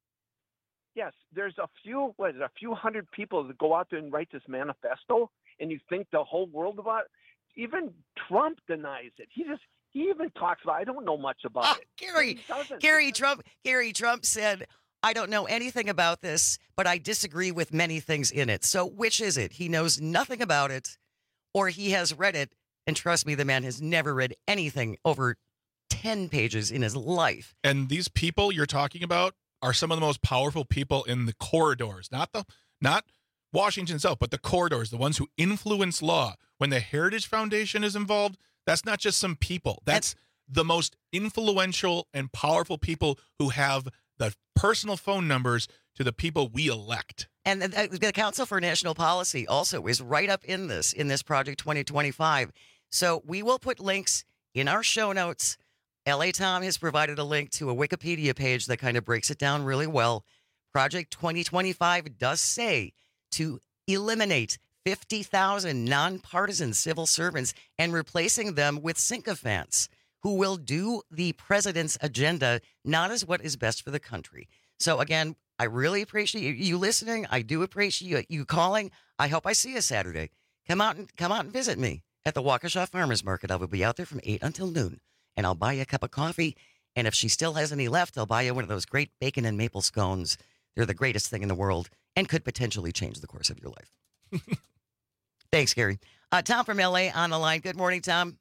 Yes, there's a few what is it, a few hundred people that go out there and write this manifesto, and you think the whole world about it. Even Trump denies it. He just he even talks about I don't know much about
Oh,
it.
Gary,
He doesn't.
Gary Trump, Gary Trump said, I don't know anything about this, but I disagree with many things in it. So which is it? He knows nothing about it, or he has read it, and trust me, the man has never read anything over ten pages in his life.
And these people you're talking about are some of the most powerful people in the corridors, not the not Washington itself, but the corridors, the ones who influence law. When the Heritage Foundation is involved, that's not just some people. That's the most influential and powerful people who have the personal phone numbers to the people we elect.
And the, the Council for National Policy also is right up in this, in this Project twenty twenty-five. So we will put links in our show notes. L A Tom has provided a link to a Wikipedia page that kind of breaks it down really well. Project twenty twenty-five does say to eliminate fifty thousand nonpartisan civil servants and replacing them with sycophants who will do the president's agenda, not as what is best for the country. So again, I really appreciate you listening. I do appreciate you calling. I hope I see you Saturday. Come out and come out and visit me at the Waukesha Farmers Market. I will be out there from eight until noon, and I'll buy you a cup of coffee. And if she still has any left, I'll buy you one of those great bacon and maple scones. They're the greatest thing in the world and could potentially change the course of your life. Thanks, Gary. Uh, Tom from L A on the line. Good morning, Tom.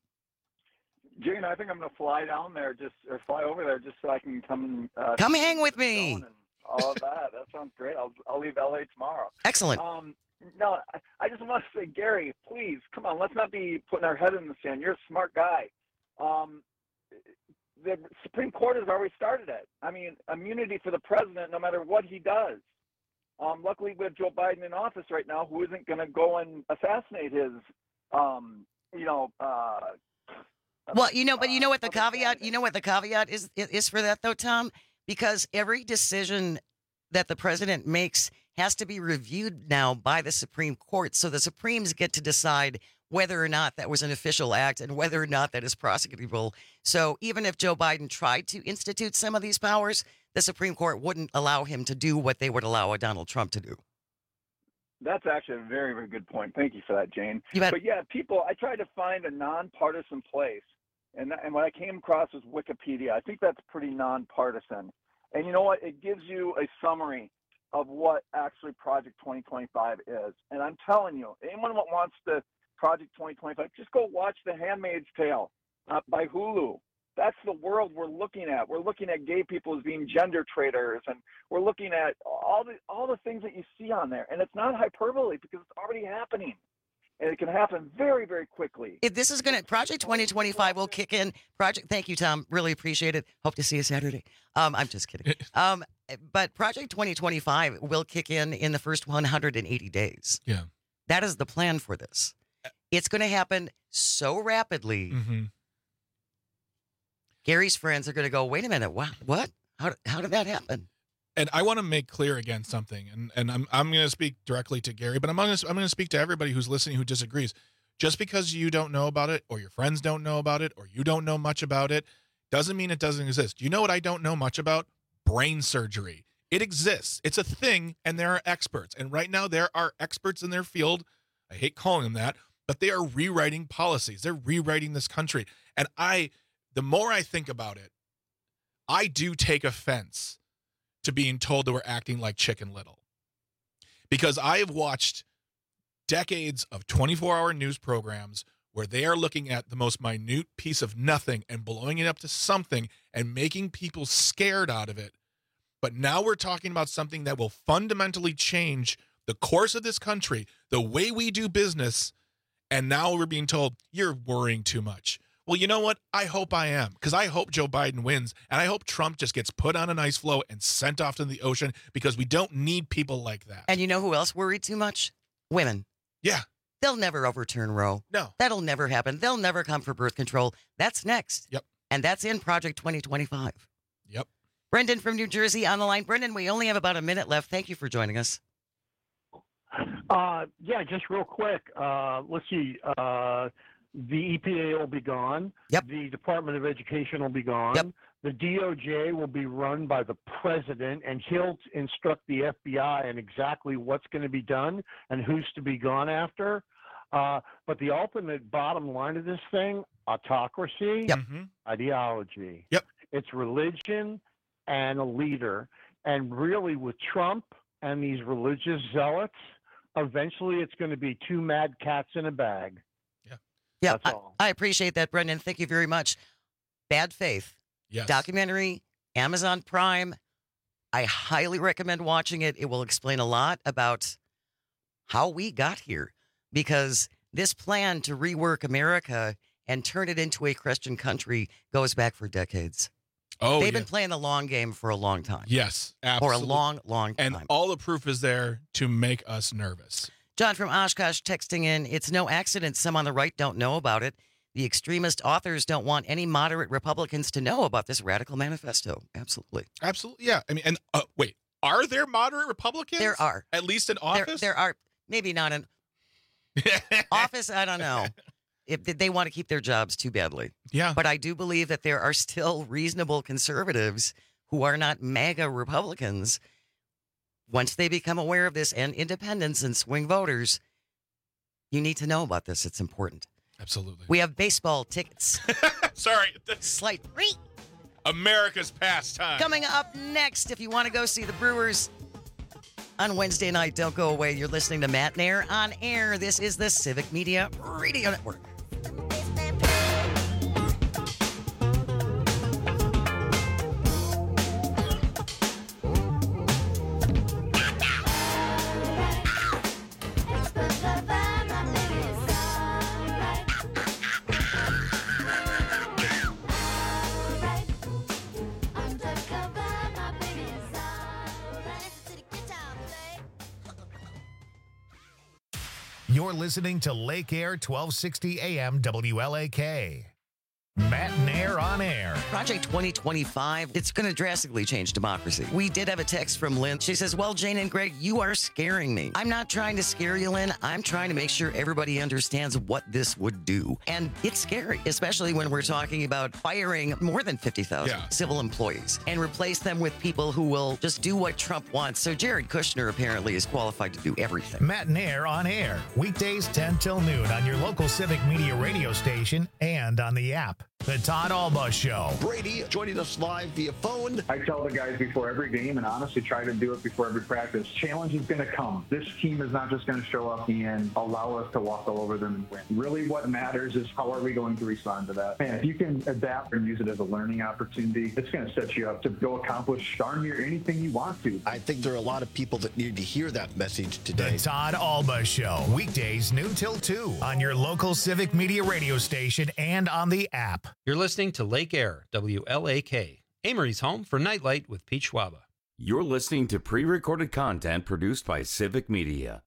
Jane, I think I'm going to fly down there just or fly over there just so I can come. Uh,
Come hang with me.
and all of that. That sounds great. I'll I'll leave L A tomorrow.
Excellent.
Um, no, I, I just want to say, Gary, please come on. Let's not be putting our head in the sand. You're a smart guy. Um, the Supreme Court has already started it. I mean, immunity for the president, no matter what he does. Um, luckily, we have Joe Biden in office right now, who isn't going to go and assassinate his, um, you know, uh,
Well, you know, but you know what the caveat, you know what the caveat is is for that though, Tom? Because every decision that the president makes has to be reviewed now by the Supreme Court. So the Supremes get to decide whether or not that was an official act and whether or not that is prosecutable. So even if Joe Biden tried to institute some of these powers, the Supreme Court wouldn't allow him to do what they would allow a Donald Trump to do.
That's actually a very, very good point. Thank you for that, Jane.
You bet.
But yeah, people, I tried to find a nonpartisan place, and and what I came across was Wikipedia. I think that's pretty nonpartisan. And you know what? It gives you a summary of what actually Project twenty twenty-five is. And I'm telling you, anyone that wants to Project twenty twenty-five, just go watch The Handmaid's Tale uh, by Hulu. That's the world we're looking at. We're looking at gay people as being gender traitors, and we're looking at all the all the things that you see on there. And it's not hyperbole because it's already happening, and it can happen very, very quickly.
If this is going to, Project twenty twenty-five will kick in. Project, thank you, Tom. Really appreciate it. Hope to see you Saturday. Um, I'm just kidding. Um, but Project twenty twenty-five will kick in in the first one hundred eighty days.
Yeah.
That is the plan for this. It's going to happen so rapidly.
Mm-hmm.
Gary's friends are going to go, wait a minute, what? What? How, how did that happen?
And I want to make clear again something, and, and I'm I'm going to speak directly to Gary, but I'm going to I'm going to speak to everybody who's listening who disagrees. Just because you don't know about it, or your friends don't know about it, or you don't know much about it, doesn't mean it doesn't exist. You know what I don't know much about? Brain surgery. It exists. It's a thing, and there are experts. And right now there are experts in their field. I hate calling them that, but they are rewriting policies. They're rewriting this country. And I, the more I think about it, I do take offense to being told that we're acting like Chicken Little. Because I have watched decades of twenty-four hour news programs where they are looking at the most minute piece of nothing and blowing it up to something and making people scared out of it. But now we're talking about something that will fundamentally change the course of this country, the way we do business, and now we're being told, you're worrying too much. Well, you know what? I hope I am, because I hope Joe Biden wins, and I hope Trump just gets put on an ice floe and sent off to the ocean, because we don't need people like that.
And you know who else worried too much? Women.
Yeah.
They'll never overturn Roe.
No.
That'll never happen. They'll never come for birth control. That's next.
Yep.
And that's in Project twenty twenty-five.
Yep.
Brendan from New Jersey on the line. Brendan, we only have about a minute left. Thank you for joining us.
Uh, yeah, just real quick. Uh, let's see. Uh, the E P A will be gone.
Yep.
The Department of Education will be gone.
Yep.
The D O J will be run by the president, and he'll instruct the F B I on exactly what's going to be done and who's to be gone after. Uh, but the ultimate bottom line of this thing, autocracy,
yep.
ideology.
Yep.
It's religion and a leader. And really with Trump and these religious zealots, eventually it's going to be two mad cats in a bag.
Yeah.
Yeah,
That's
I,
all.
I appreciate that, Brendan. Thank you very much. Bad Faith.
Yes.
Documentary, Amazon Prime. I highly recommend watching it. It will explain a lot about how we got here, because this plan to rework America and turn it into a Christian country goes back for decades.
Oh,
They've
yeah.
been playing the long game for a long time.
Yes,
For
absolutely.
a long, long time.
And all the proof is there to make us nervous.
John from Oshkosh texting in, it's no accident some on the right don't know about it. The extremist authors don't want any moderate Republicans to know about this radical manifesto. Absolutely.
Absolutely, yeah. I mean, and uh, wait, are there moderate Republicans?
There are.
At least in
There,
office?
there are, maybe not in office, I don't know. If they want to keep their jobs too badly.
Yeah.
But I do believe that there are still reasonable conservatives who are not MAGA Republicans. Once they become aware of this, and independents and swing voters, you need to know about this. It's important.
Absolutely.
We have baseball tickets.
Sorry.
Slight
America's pastime.
coming up next. If you want to go see the Brewers on Wednesday night, don't go away. You're listening to Matt Nair on air. This is the Civic Media Radio Network.
You're listening to Lake Air twelve sixty A M W L A K. Matt Nair on air.
Project twenty twenty-five, it's going to drastically change democracy. We did have a text from Lynn. She says, well, Jane and Greg, you are scaring me. I'm not trying to scare you, Lynn. I'm trying to make sure everybody understands what this would do. And it's scary, especially when we're talking about firing more than fifty thousand
Yeah.
civil employees and replace them with people who will just do what Trump wants. So Jared Kushner apparently is qualified to do everything.
Matt Nair on air. Weekdays ten till noon on your local Civic Media radio station and on the app. The Todd Alba Show.
Brady joining us live via phone.
I tell the guys before every game, and honestly try to do it before every practice, challenge is going to come. This team is not just going to show up and allow us to walk all over them and win. Really what matters is how are we going to respond to that. And if you can adapt and use it as a learning opportunity, it's going to set you up to go accomplish darn near anything you want to.
I think there are a lot of people that need to hear that message today.
The Todd Alba Show. Weekdays noon till two on your local Civic Media radio station and on the app.
You're listening to Lake Air, W L A K, Amory's home for Nightlight with Pete Schwaba.
You're listening to pre-recorded content produced by Civic Media.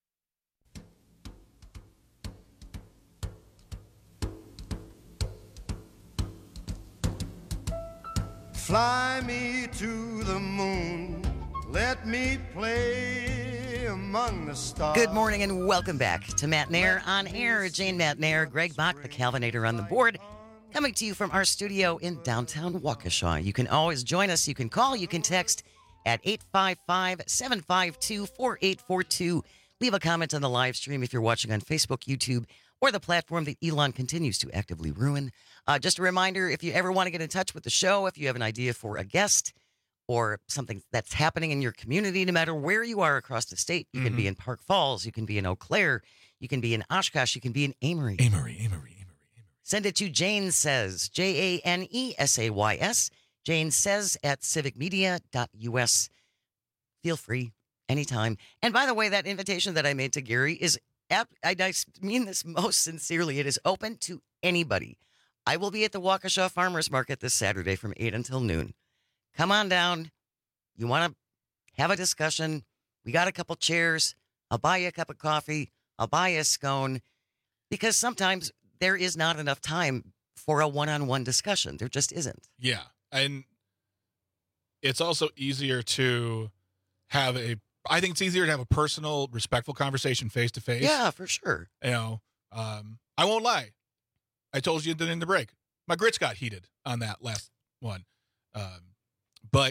Fly me to the moon, let me play among the stars.
Good morning and welcome back to Matt Nair on air. Jane Matt Nair, Greg Bach, the Calvinator on the board. Coming to you from our studio in downtown Waukesha. You can always join us. You can call. You can text at eight five five, seven five two, four eight four two. Leave a comment on the live stream if you're watching on Facebook, YouTube, or the platform that Elon continues to actively ruin. Uh, just a reminder, if you ever want to get in touch with the show, if you have an idea for a guest or something that's happening in your community, no matter where you are across the state, you mm-hmm. can be in Park Falls, you can be in Eau Claire, you can be in Oshkosh, you can be in Amory.
Amory, Amory.
Send it to Jane Says, J A N E S A Y S, Jane Says at civic media dot U S. Feel free anytime. And by the way, that invitation that I made to Gary is, I mean this most sincerely, it is open to anybody. I will be at the Waukesha Farmers Market this Saturday from eight until noon. Come on down. You want to have a discussion? We got a couple chairs. I'll buy you a cup of coffee. I'll buy you a scone. Because sometimes there is not enough time for a one-on-one discussion. There just isn't.
Yeah. And it's also easier to have a, I think it's easier to have a personal, respectful conversation face to face.
Yeah, for sure.
You know, um, I won't lie. I told you in the break. My grits got heated on that last one. Um, but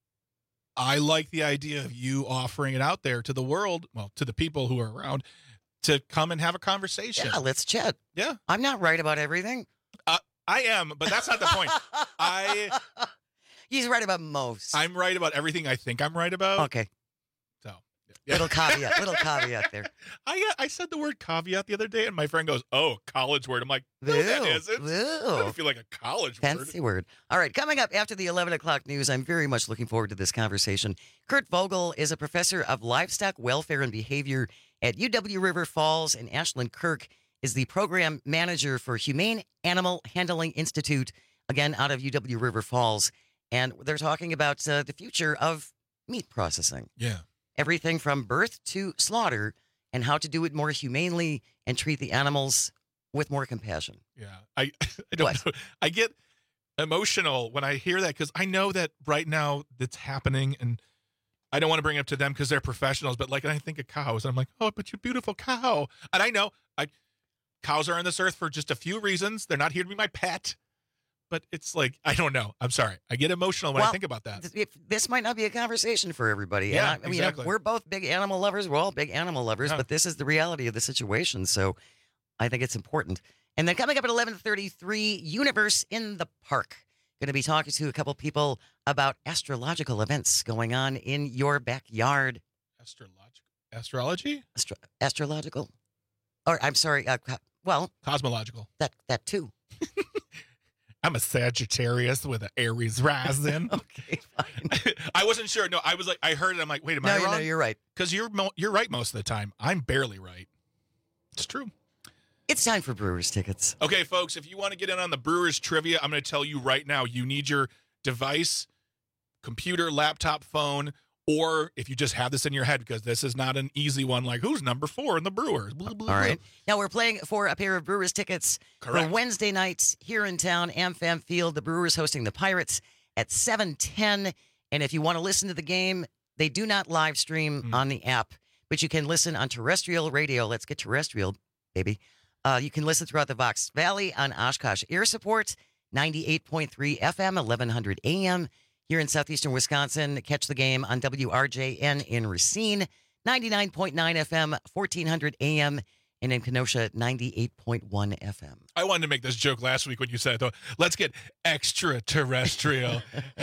I like the idea of you offering it out there to the world, well, to the people who are around, to come and have a conversation.
Yeah, let's chat.
Yeah.
I'm not right about everything.
Uh, I am, but that's not the point. I.
He's right about most.
I'm right about everything I think I'm right about.
Okay.
So.
Yeah. Little caveat, little caveat there.
I uh, I said the word caveat the other day, and my friend goes, "Oh, college word." I'm like, no, that isn't.
Ew.
I don't feel like a college
Fancy
word.
Fancy word. All right, coming up after the eleven o'clock news, I'm very much looking forward to this conversation. Kurt Vogel is a professor of livestock welfare and behavior at U W River Falls, and Ashlyn Kirk is the program manager for Humane Animal Handling Institute, again, out of U W River Falls. And they're talking about uh, the future of meat processing.
Yeah.
Everything from birth to slaughter and how to do it more humanely and treat the animals with more compassion.
Yeah. I, I don't
What?
know. I get emotional when I hear that because I know that right now that's happening, and I don't want to bring it up to them because they're professionals, but like I think of cows, and I'm like, oh, but you beautiful cow. And I know I cows are on this earth for just a few reasons. They're not here to be my pet. But it's like, I don't know. I'm sorry. I get emotional when
well,
I think about that.
Th- this might not be a conversation for everybody.
Yeah,
and I, I mean,
exactly.
we're both big animal lovers. We're all big animal lovers,
Yeah.
but this is the reality of the situation. So I think it's important. And then coming up at eleven thirty-three, Universe in the Park. Going to be talking to a couple people about astrological events going on in your backyard.
Astrological? Astrology?
Astro- astrological? Or, I'm sorry, uh, co- well.
Cosmological.
That, that too.
I'm a Sagittarius with an Aries rising.
Okay, fine.
I wasn't sure. No, I was like, I heard it. I'm like, wait, am
no,
I
you
wrong?
No, you're right.
Because you're mo- you're right most of the time. I'm barely right. It's true.
It's time for Brewers tickets.
Okay, folks, if you want to get in on the Brewers trivia, I'm going to tell you right now, you need your device, computer, laptop, phone, or if you just have this in your head, because this is not an easy one, like who's number four in the Brewers? Blah, blah,
All right.
blah.
Now we're playing for a pair of Brewers tickets
Correct.
for Wednesday nights here in town, AmFam Field. The Brewers hosting the Pirates at seven ten. And if you want to listen to the game, they do not live stream
Mm.
on the app, but you can listen on terrestrial radio. Let's get terrestrial, baby. Uh, you can listen throughout the Vox Valley on Oshkosh Air Support, ninety-eight point three F M, eleven hundred A M. Here in southeastern Wisconsin, catch the game on W R J N in Racine, ninety-nine point nine F M, fourteen hundred A M, and in Kenosha, ninety-eight point one F M.
I wanted to make this joke last week when you said it, though. Let's get extraterrestrial.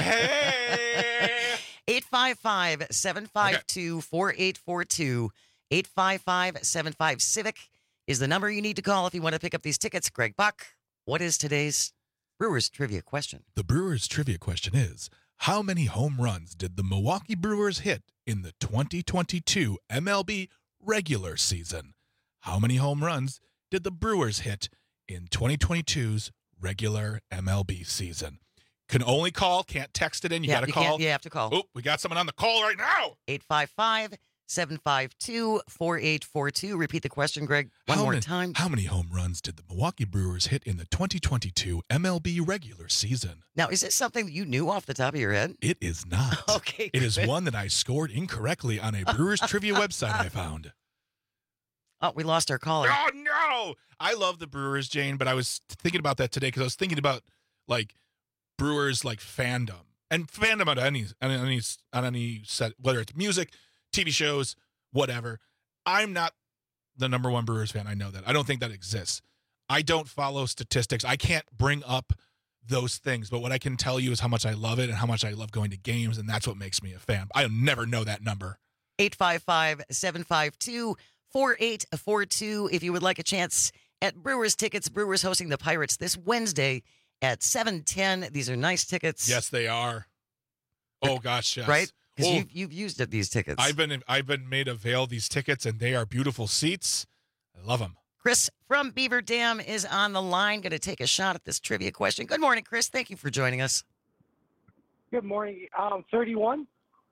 Hey!
eight five five, seven five two, four eight four two. eight five five, seven five, CIVIC is the number you need to call if you want to pick up these tickets. Greg Buck, what is today's Brewers trivia question?
The Brewers trivia question is, how many home runs did the Milwaukee Brewers hit in the twenty twenty-two M L B regular season? How many home runs did the Brewers hit in twenty twenty-two's regular M L B season? Can only call, can't text it in. You
Yeah,
got to
you
call.
can't- you have to call.
Oh, we got someone on the call right now.
eight five five, seven five two, four eight four two. Repeat the question, Greg, one
How
more
many-
time.
How many home runs did the Milwaukee Brewers hit in the twenty twenty-two M L B regular season?
Now, is this something that you knew off the top of your head?
It is not.
Okay,
It is
good.
one that I scored incorrectly on a Brewers trivia website I found.
Oh, we lost our caller.
Oh, no. I love the Brewers, Jane, but I was thinking about that today because I was thinking about, like, Brewers, like, fandom. And fandom on any, on any, on any set, whether it's music, T V shows, whatever. I'm not the number one Brewers fan. I know that. I don't think that exists. I don't follow statistics. I can't bring up those things, but what I can tell you is how much I love it and how much I love going to games, and that's what makes me a fan. I'll never know that number.
eight five five, seven five two, four eight four two. If you would like a chance at Brewers tickets, Brewers hosting the Pirates this Wednesday at seven ten. These are nice tickets.
Yes, they are. Oh gosh, yes.
Right? Because
Oh,
you've, you've used up these tickets.
I've been I've been made avail these tickets, and they are beautiful seats. I love them.
Chris from Beaver Dam is on the line, going to take a shot at this trivia question. Good morning, Chris. Thank you for joining us.
Good morning. Um, thirty-one.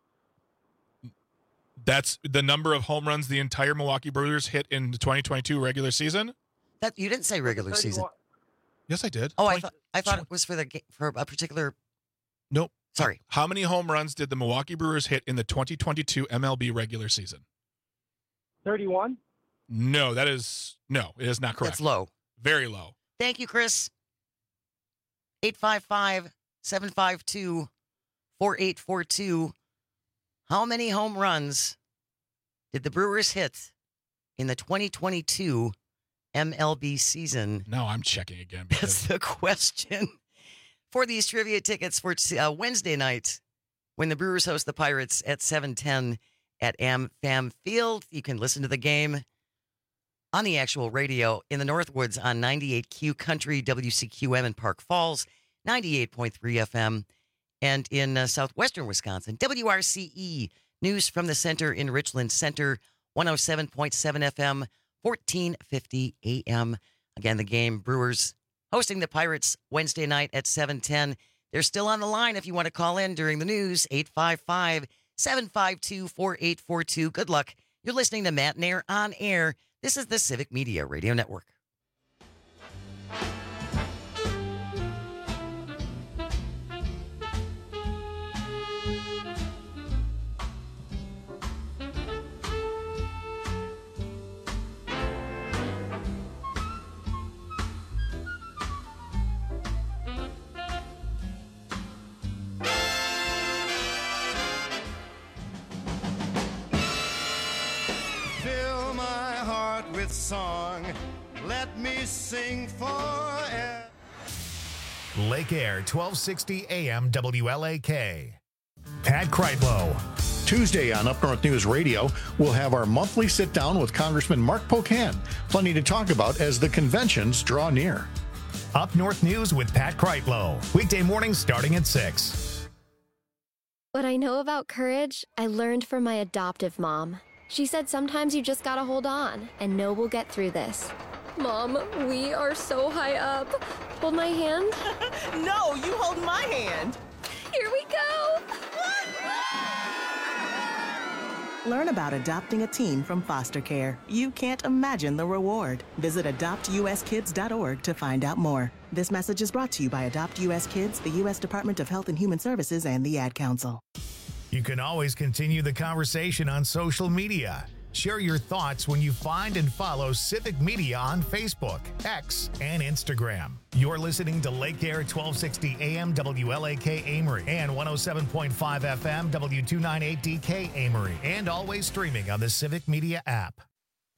That's the number of home runs the entire Milwaukee Brewers hit in the twenty twenty-two regular season.
That you didn't say regular season.
Yes, I did.
Oh, I
Twenty-
thought I thought it was for the ga- for a particular.
Nope.
Sorry.
How many home runs did the Milwaukee Brewers hit in the twenty twenty-two M L B regular season?
thirty-one.
No, that is no. It is not correct.
That's low.
Very low.
Thank you, Chris. eight five five, seven five two, four eight four two. How many home runs did the Brewers hit in the twenty twenty-two M L B season?
Now I'm checking again.
That's the question for these trivia tickets for uh, Wednesday night when the Brewers host the Pirates at seven ten at AmFam Field. You can listen to the game on the actual radio in the Northwoods on ninety-eight Q Country, W C Q M in Park Falls, ninety-eight point three F M, and in uh, southwestern Wisconsin, W R C E News from the Center in Richland Center, one oh seven point seven F M, fourteen fifty A M. Again, the game, Brewers hosting the Pirates Wednesday night at seven ten. They're still on the line if you want to call in during the news, eight five five, seven five two, four eight four two. Good luck. You're listening to Matt Nair on air. This is the Civic Media Radio Network.
Fill my heart with song. Let me sing forever.
Lake Air, twelve sixty A M W L A K. Pat Kreitlow.
Tuesday on Up North News Radio, we'll have our monthly sit-down with Congressman Mark Pocan. Plenty to talk about as the conventions draw near.
Up North News with Pat Kreitlow. Weekday mornings starting at six.
What I know about courage, I learned from my adoptive mom. She said sometimes you just gotta hold on and know we'll get through this. Mom, we are so high up. Hold my hand.
No, you hold my hand.
Here we go.
Learn about adopting a teen from foster care. You can't imagine the reward. Visit adopt u s kids dot org to find out more. This message is brought to you by Adopt U S Kids, the U S Department of Health and Human Services, and the Ad Council.
You can always continue the conversation on social media. Share your thoughts when you find and follow Civic Media on Facebook, X, and Instagram. You're listening to Lake Air twelve sixty A M W L A K Amory and one oh seven point five F M W two ninety-eight D K Amory, and always streaming on the Civic Media app.